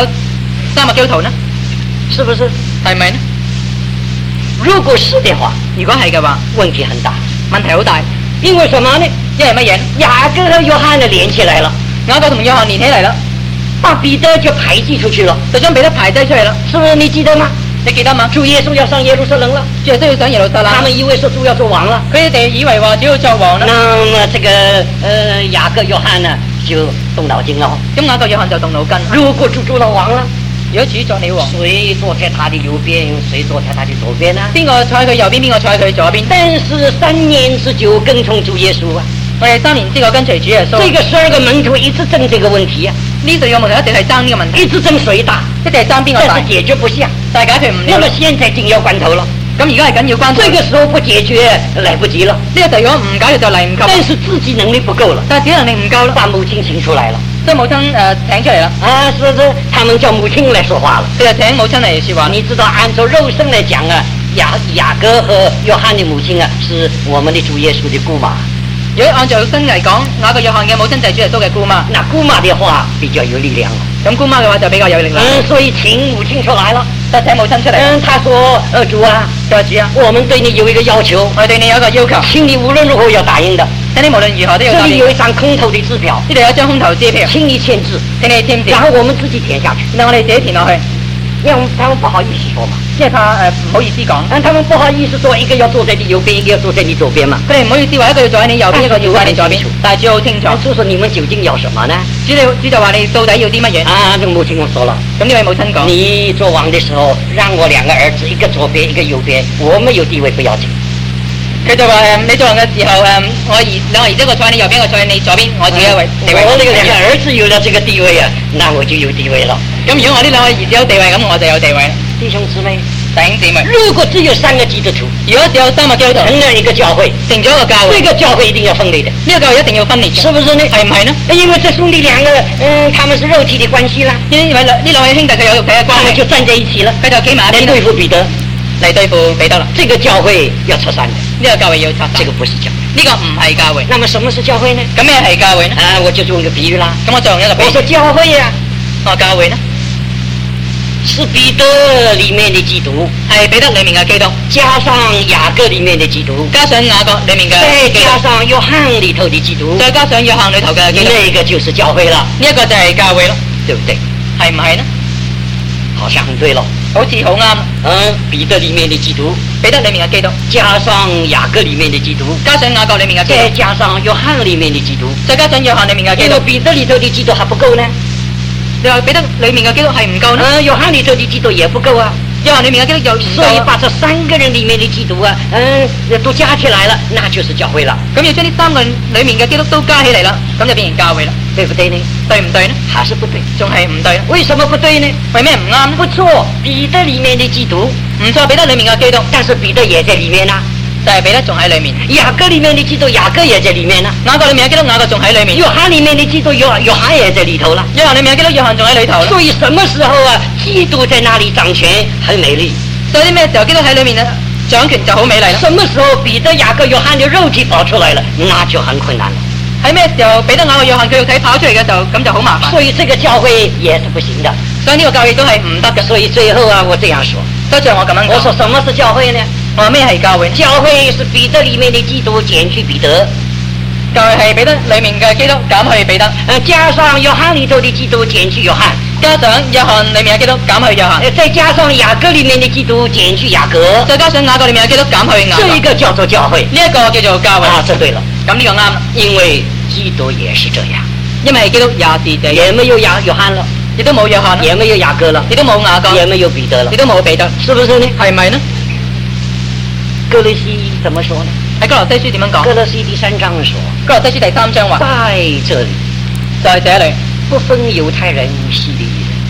3個基督徒呢？
是不是？
係咪呢？
如果是的話，
如果係嘅話，
問題很大。
問題好大。
因為什麼呢？
因為乜嘢？
雅各和約翰呢連起來了，
雅各同約翰連起嚟啦，
把彼得就排擠出去了，
就將彼得排擠出嚟啦。
是不是？你記得嗎？
你記得嗎？
主耶穌要上耶路撒冷了，
主耶穌要上耶路撒冷，
他們以為說主要做王了，
佢哋以為話主要做王啦。
那麼這個雅各約翰呢就動腦筋了。
咁雅各約翰就動腦筋。
如果主做了王了，
如果主作了王，
誰坐在他的右邊，誰坐在他的左邊呢？
邊個坐喺佢右邊，邊個坐喺佢左邊？
但是3年之久跟從主耶穌啊！
我哋3年之後跟隨主耶穌。
這個12個門徒一直爭這個問題啊！
呢12個門徒一直係爭呢個問題，
一直爭誰大，
一直係爭邊個大，
但是解決不下，
但係解決唔了。
那麼現在緊要關頭了。
咁而家係緊要關頭，
這個時候不解決來不及了。
呢個時候如果唔解決就嚟唔及，
但是自己能力不夠了，
但係自己能力唔夠啦，
把母親請出來了，
將母親請出嚟啦。
啊，是不是？他們叫母親來說話了。
佢就請母親嚟說話。
你知道按照肉身來講啊，雅各和約翰的母親啊，是我們的主耶穌的姑媽。
如果按照肉身嚟講，雅各約翰嘅母親就係主耶穌嘅姑媽。
那姑媽的話比較有力量了。
咁姑媽嘅話就比較有力量。
所以請母親出來了。
就請母親出嚟。
他說：主啊，
佢話主啊，
我們對你有一個要求，
我哋對你有一個要求，
請你無論如何要答應的。
請你無論如何都要答應。
這裡有一張空頭的支票，
呢度有一張空頭支票，
請你簽字，
請你簽字，
然後我們自己填下去。
然後我哋自己填落去。
因為他們不好意思說嘛，
即係怕唔好意思講。
他們不好意思說一個要坐在你右邊，一個要坐在你左邊嘛。
佢哋唔好意思話一個要坐喺你右邊，一個要坐喺你左邊。但係主好清楚。
就說你們究竟要什麼呢？
主就話你到底要啲乜嘢？
這個母親我說了，
咁呢位母親講：
你做王的時候，讓我2個兒子，一個左邊，一個右邊，我沒有地位不要緊。
佢就話你做王嘅時候我2個兒子，一個坐喺你右邊，一個坐喺你左邊，我自己有地位。
我那個2個兒子有了這個地位啊，那我就有地位了。
咁如果我呢2個兒子有地位，咁我就有地位。
弟兄姊妹，
弟兄姊妹，
如果只有3個基督徒，
如果只有3個基督徒，
成了一個教會，
成咗一個教會，
這個教會一定要分裂的。
呢個教會一定要分裂嘅，
是不是呢？
係唔係呢？
因為這兄弟2個，他們是肉體的關係啦。
因為呢2位兄弟佢有肉體嘅關係，
就站在一起了，
佢就企埋一邊
對付彼得，
嚟對付彼得啦。
這個教會要拆散的，
呢個教會要拆散，
這個不是教會，
呢個唔係教會。
那麼什麼是教會呢？
咁咩係教會呢？
我就用一個比喻啦。
咁我就用一個比喻。
我說教會呀，
教會呢？
是彼得裏面的基督，
係彼得裏面嘅基督，
加上雅各裏面的基督，
加上雅各裏面嘅，
再加上約翰裏頭的基督，
再加上約翰裏頭嘅基督，
那個就是教會了。
呢一個就係教會咯，
對不對？
係唔係呢？
好像很對咯，
好似好啱。
彼得裏面的基督，
彼得裏面嘅基督，
加上雅各裏面的基督，
加上雅各裏面嘅基督，
再加上約翰裏面的基督，
再加上約翰裏面嘅基督。
彼得裏頭的基督還不夠呢？
你話彼得裏面嘅基督係唔夠呢？
約翰裏頭的基督也不夠啊。
約翰裏面嘅基督就
所以把這3個人裏面的基督啊，都加起來了，那就是教會了。
咁要將呢3個人裏面嘅基督都加起嚟啦，咁就變成教會啦，
對不對呢？
對唔對呢？
還是不對，
仲係唔對呢？
為什麼不對呢？
為咩唔啱呢？
不錯，彼得裏面的基督
唔錯，彼得裏面嘅基督，
但是彼得也在裏面啦。
就係彼得仲喺裏面。
雅各裏面的基督，雅各也在裏面啦。
雅各裏面嘅基督，雅各仲喺裏面。
約翰裏面的基督，約翰也在裏頭啦。
約翰裏面嘅基督，約翰仲喺裏頭。
所以什麼時候啊，基督在那裏掌權，很美麗。
所以咩時候基督喺裏面掌權就好美麗啦。
什麼時候彼得、雅各、約翰的肉體跑出來了，那就很困難了。
喺咩時候彼得、雅各、約翰佢肉體跑出嚟嘅時候，咁就好麻煩。
所以這個教會也是不行的。
所以呢個教會都係唔得嘅。
所以最後啊，我這樣說。
所以最後我咁樣講。
我說什麼是教會呢？
我話咩係教會呢？
教會是彼得裏面的基督減去彼得。
教會係彼得裏面嘅基督減去彼得。
加上約翰裏頭的基督減去約翰。
加上約翰裏面嘅基督減去約翰。
再加上雅各裏面的基督減去雅各。
再加上雅各裏面嘅基督減去雅各。
這一個叫做教會。
呢一個叫做教會。
這對了。
咁呢個啱啦。
因為基督也是這樣。
因為基督也是這樣。
也沒有約翰了。
亦都冇約翰，
也沒有雅各了，
亦都冇雅各，
也沒有彼得了，
亦都冇彼得，
是不是呢？
係咪呢？
哥羅西怎麼說呢？
喺哥羅西書點樣講？
哥羅西第3章說，
哥羅西書第3章話，
在這裡，
在這裡
不分猶太人、希利人，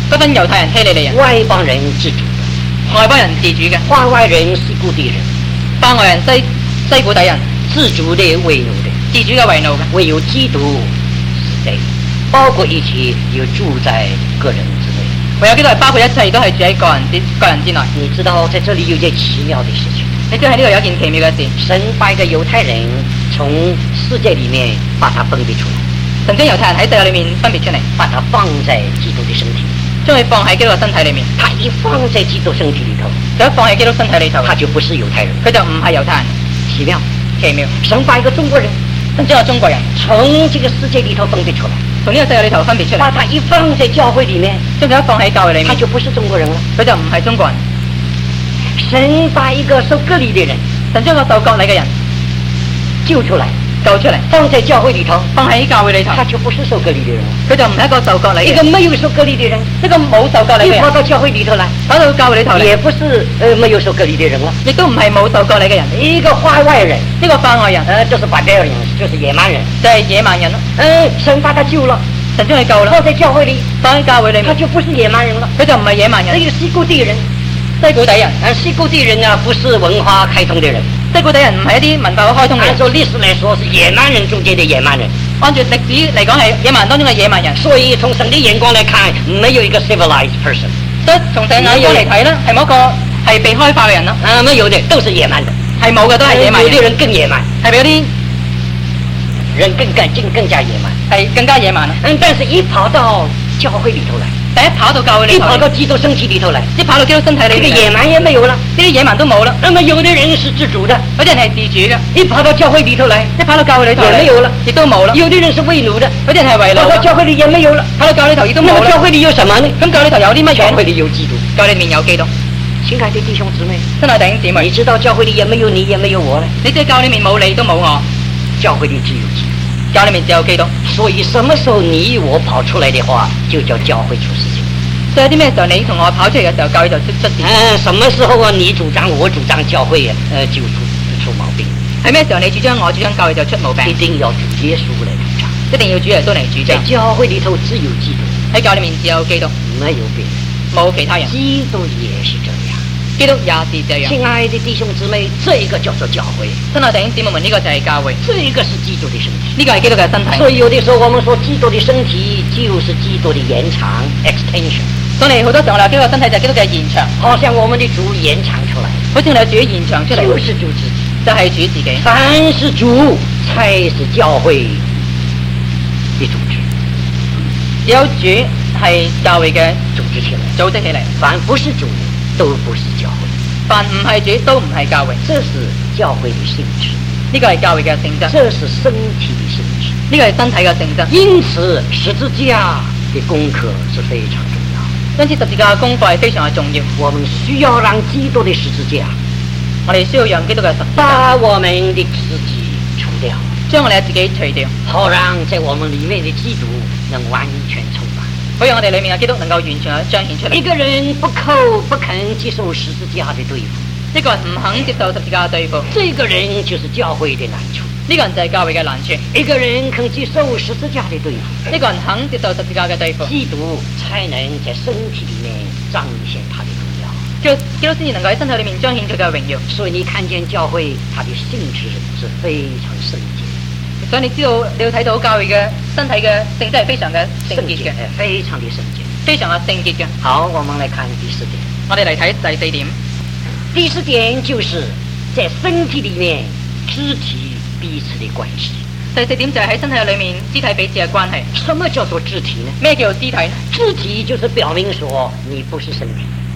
不分猶太人、希利利人、
外邦人自主的，
外邦人自主嘅，
化外人西古地人，
巴外人、西古底人，
自主的为奴的，
自主嘅為奴嘅，
唯有基督是谁，包括一切又住在個人之內。
唯有基督係包括一切都係住喺個人之內。
你知道在這裡有件奇妙的事情，
你知道喺呢度有一件奇妙嘅事，
神把一個猶太人從世界裡面把他分別出來，
神將猶太人喺世界裏面分別出嚟，
把他放在基督的身體，
將佢放喺基督嘅身體裏面。
他一放在基督身體裡頭，
就一放喺基督身體裏頭，
他就不是猶太人，
佢就唔係猶太人。
奇妙，
奇妙，
神把一個中國人
神將個中國人
從這個世界裡頭分別出來，
從呢個世界裏頭分別出嚟，
把他一放在教會裡面，
將佢一放喺教會裏面，
他就不是中國人了，
佢就唔係中國人。
神把一個受割禮的人，
神將個受割禮嘅人
救出來，放在教會裡頭，
放喺教會裏頭，
他就不是受割禮的人，
佢就唔係一個受割禮嘅人。
一個沒有受割禮的人，
一個冇受割禮嘅人，
跑到教會裡頭來，
跑到教會裏頭嚟，
也不是沒有受割禮的人了，
亦都唔係冇受割禮嘅人。
一個化外人，
呢個化外人，
就是 barbarian，就是野蠻人，
就係野蠻人咯。
神把他救了，
神將佢救啦，
放在教會裡，
放喺教會裏面，
他就不是野蠻人了，
佢就唔係野蠻人。
那個西古地人，
西古底人，
西古地人啊，不是文化開通的人，
西古底人唔係一啲文化開通嘅人。
按照歷史來說，是野蠻人中間的野蠻人。
按照歷史嚟講係野蠻人當中嘅野蠻人。
所以從神的眼光來看，沒有一個 civilized person。
所以從神眼光嚟睇咧，係冇一個係被開化嘅人咯。
沒有的，都是野蠻人。
係冇嘅，都係野蠻人。
有啲人更野蠻，
係比嗰啲
人更加野蠻，
係更加野蠻啦。
但是一跑到教會裡頭來，
第一跑到教會裏頭，
一跑到基督身體裡頭來，
一跑到基督身體裏面，
這個野蠻也沒有了，
呢啲野蠻都冇啦。
那麼有的人是自主的，
有啲人係自主嘅，
一跑到教會裡頭來，
一跑到教會裏頭
也沒有了，
亦都冇啦。
有的人是為奴的，
有啲人係為奴，
跑到教會裡也沒有了，
跑到教會裏頭亦都冇啦。
那麼教會裡有什麼呢？
咁教會裏頭有啲乜嘢？
教會裡有基督，
教會裏面有基督。
親愛的弟兄姊妹，
親愛弟兄姊妹，
你知道教會裡也沒有你，也沒有我呢？
你知道教會裏面冇你都冇我，
教會裡只有基督。
教裏面只有基督，
所以什麼時候你我跑出來的話，就叫教會出事情。
所以有啲咩時候你同我跑出嚟嘅時候，教會就出事。
什麼時候啊？你主張我主張教會就出毛病。
係咩時候你主張我主張教會就出毛病？
一定要主耶穌嚟主張，
一定要主耶穌嚟主張。
在教會裡頭只有基督，
喺教裏面只有基督，
沒有別人，
冇其他人。
基督也是這樣，
基督也是這樣。
親愛的弟兄姊妹，這個叫做教會。
親愛弟兄姊妹們，呢個就係教會，
這個是基督的身體，
呢個係基督嘅身體。
所以有的時候我們說基督的身體就是基督的延長 extension。
所以好多時候我哋話基督嘅身體就係基督嘅延長，
好像我們的主延長出來，
好似我哋主延長出嚟，
就是主自己，
就係主自己。
凡是主才是教會的組織，
只有主係教會嘅
組織起來，
組織起嚟。
凡不是主的都不是教會，
凡唔係主都唔係教會。
這是教會的性質，
呢個係教會嘅性質，
這是身體的性質，
呢個係身體嘅性質。
因此十字架的功課是非常重要，
因此十字架嘅功課係非常嘅重要。
我們需要讓基督的十字架，
我哋需要讓基督嘅十字架
把我們的自己除掉，
將我哋自己除掉，
好讓在我們裡面的基督能完全充滿，
好讓我哋裏面嘅基督能夠完全嘅彰顯出嚟。
一個人不肯接受十字架的對付，
一個人唔肯接受十字架嘅對付，
這個人就是教會的難處。
呢個人就係教會嘅難處。
一個人肯接受十字架的對付，
一個人肯接受十字架嘅對付，
基督才能在身體裡面彰顯他的榮耀。
基督先至能夠喺身體裏面彰顯佢嘅榮耀。
所以你看見教會，它的性質是非常聖潔。
所以你要睇到教會嘅身體嘅性質係非常嘅聖潔嘅，
非常的聖潔，
非常嘅聖潔嘅。
好，我們來看第四點。
我哋嚟睇第四點。
第四點就是在身體裡面肢體彼此的關係。
第四點就係喺身體裏面肢體彼此嘅關係。
什麼叫做肢體呢？
咩叫做肢體呢？
肢體就是表明說你不是身體。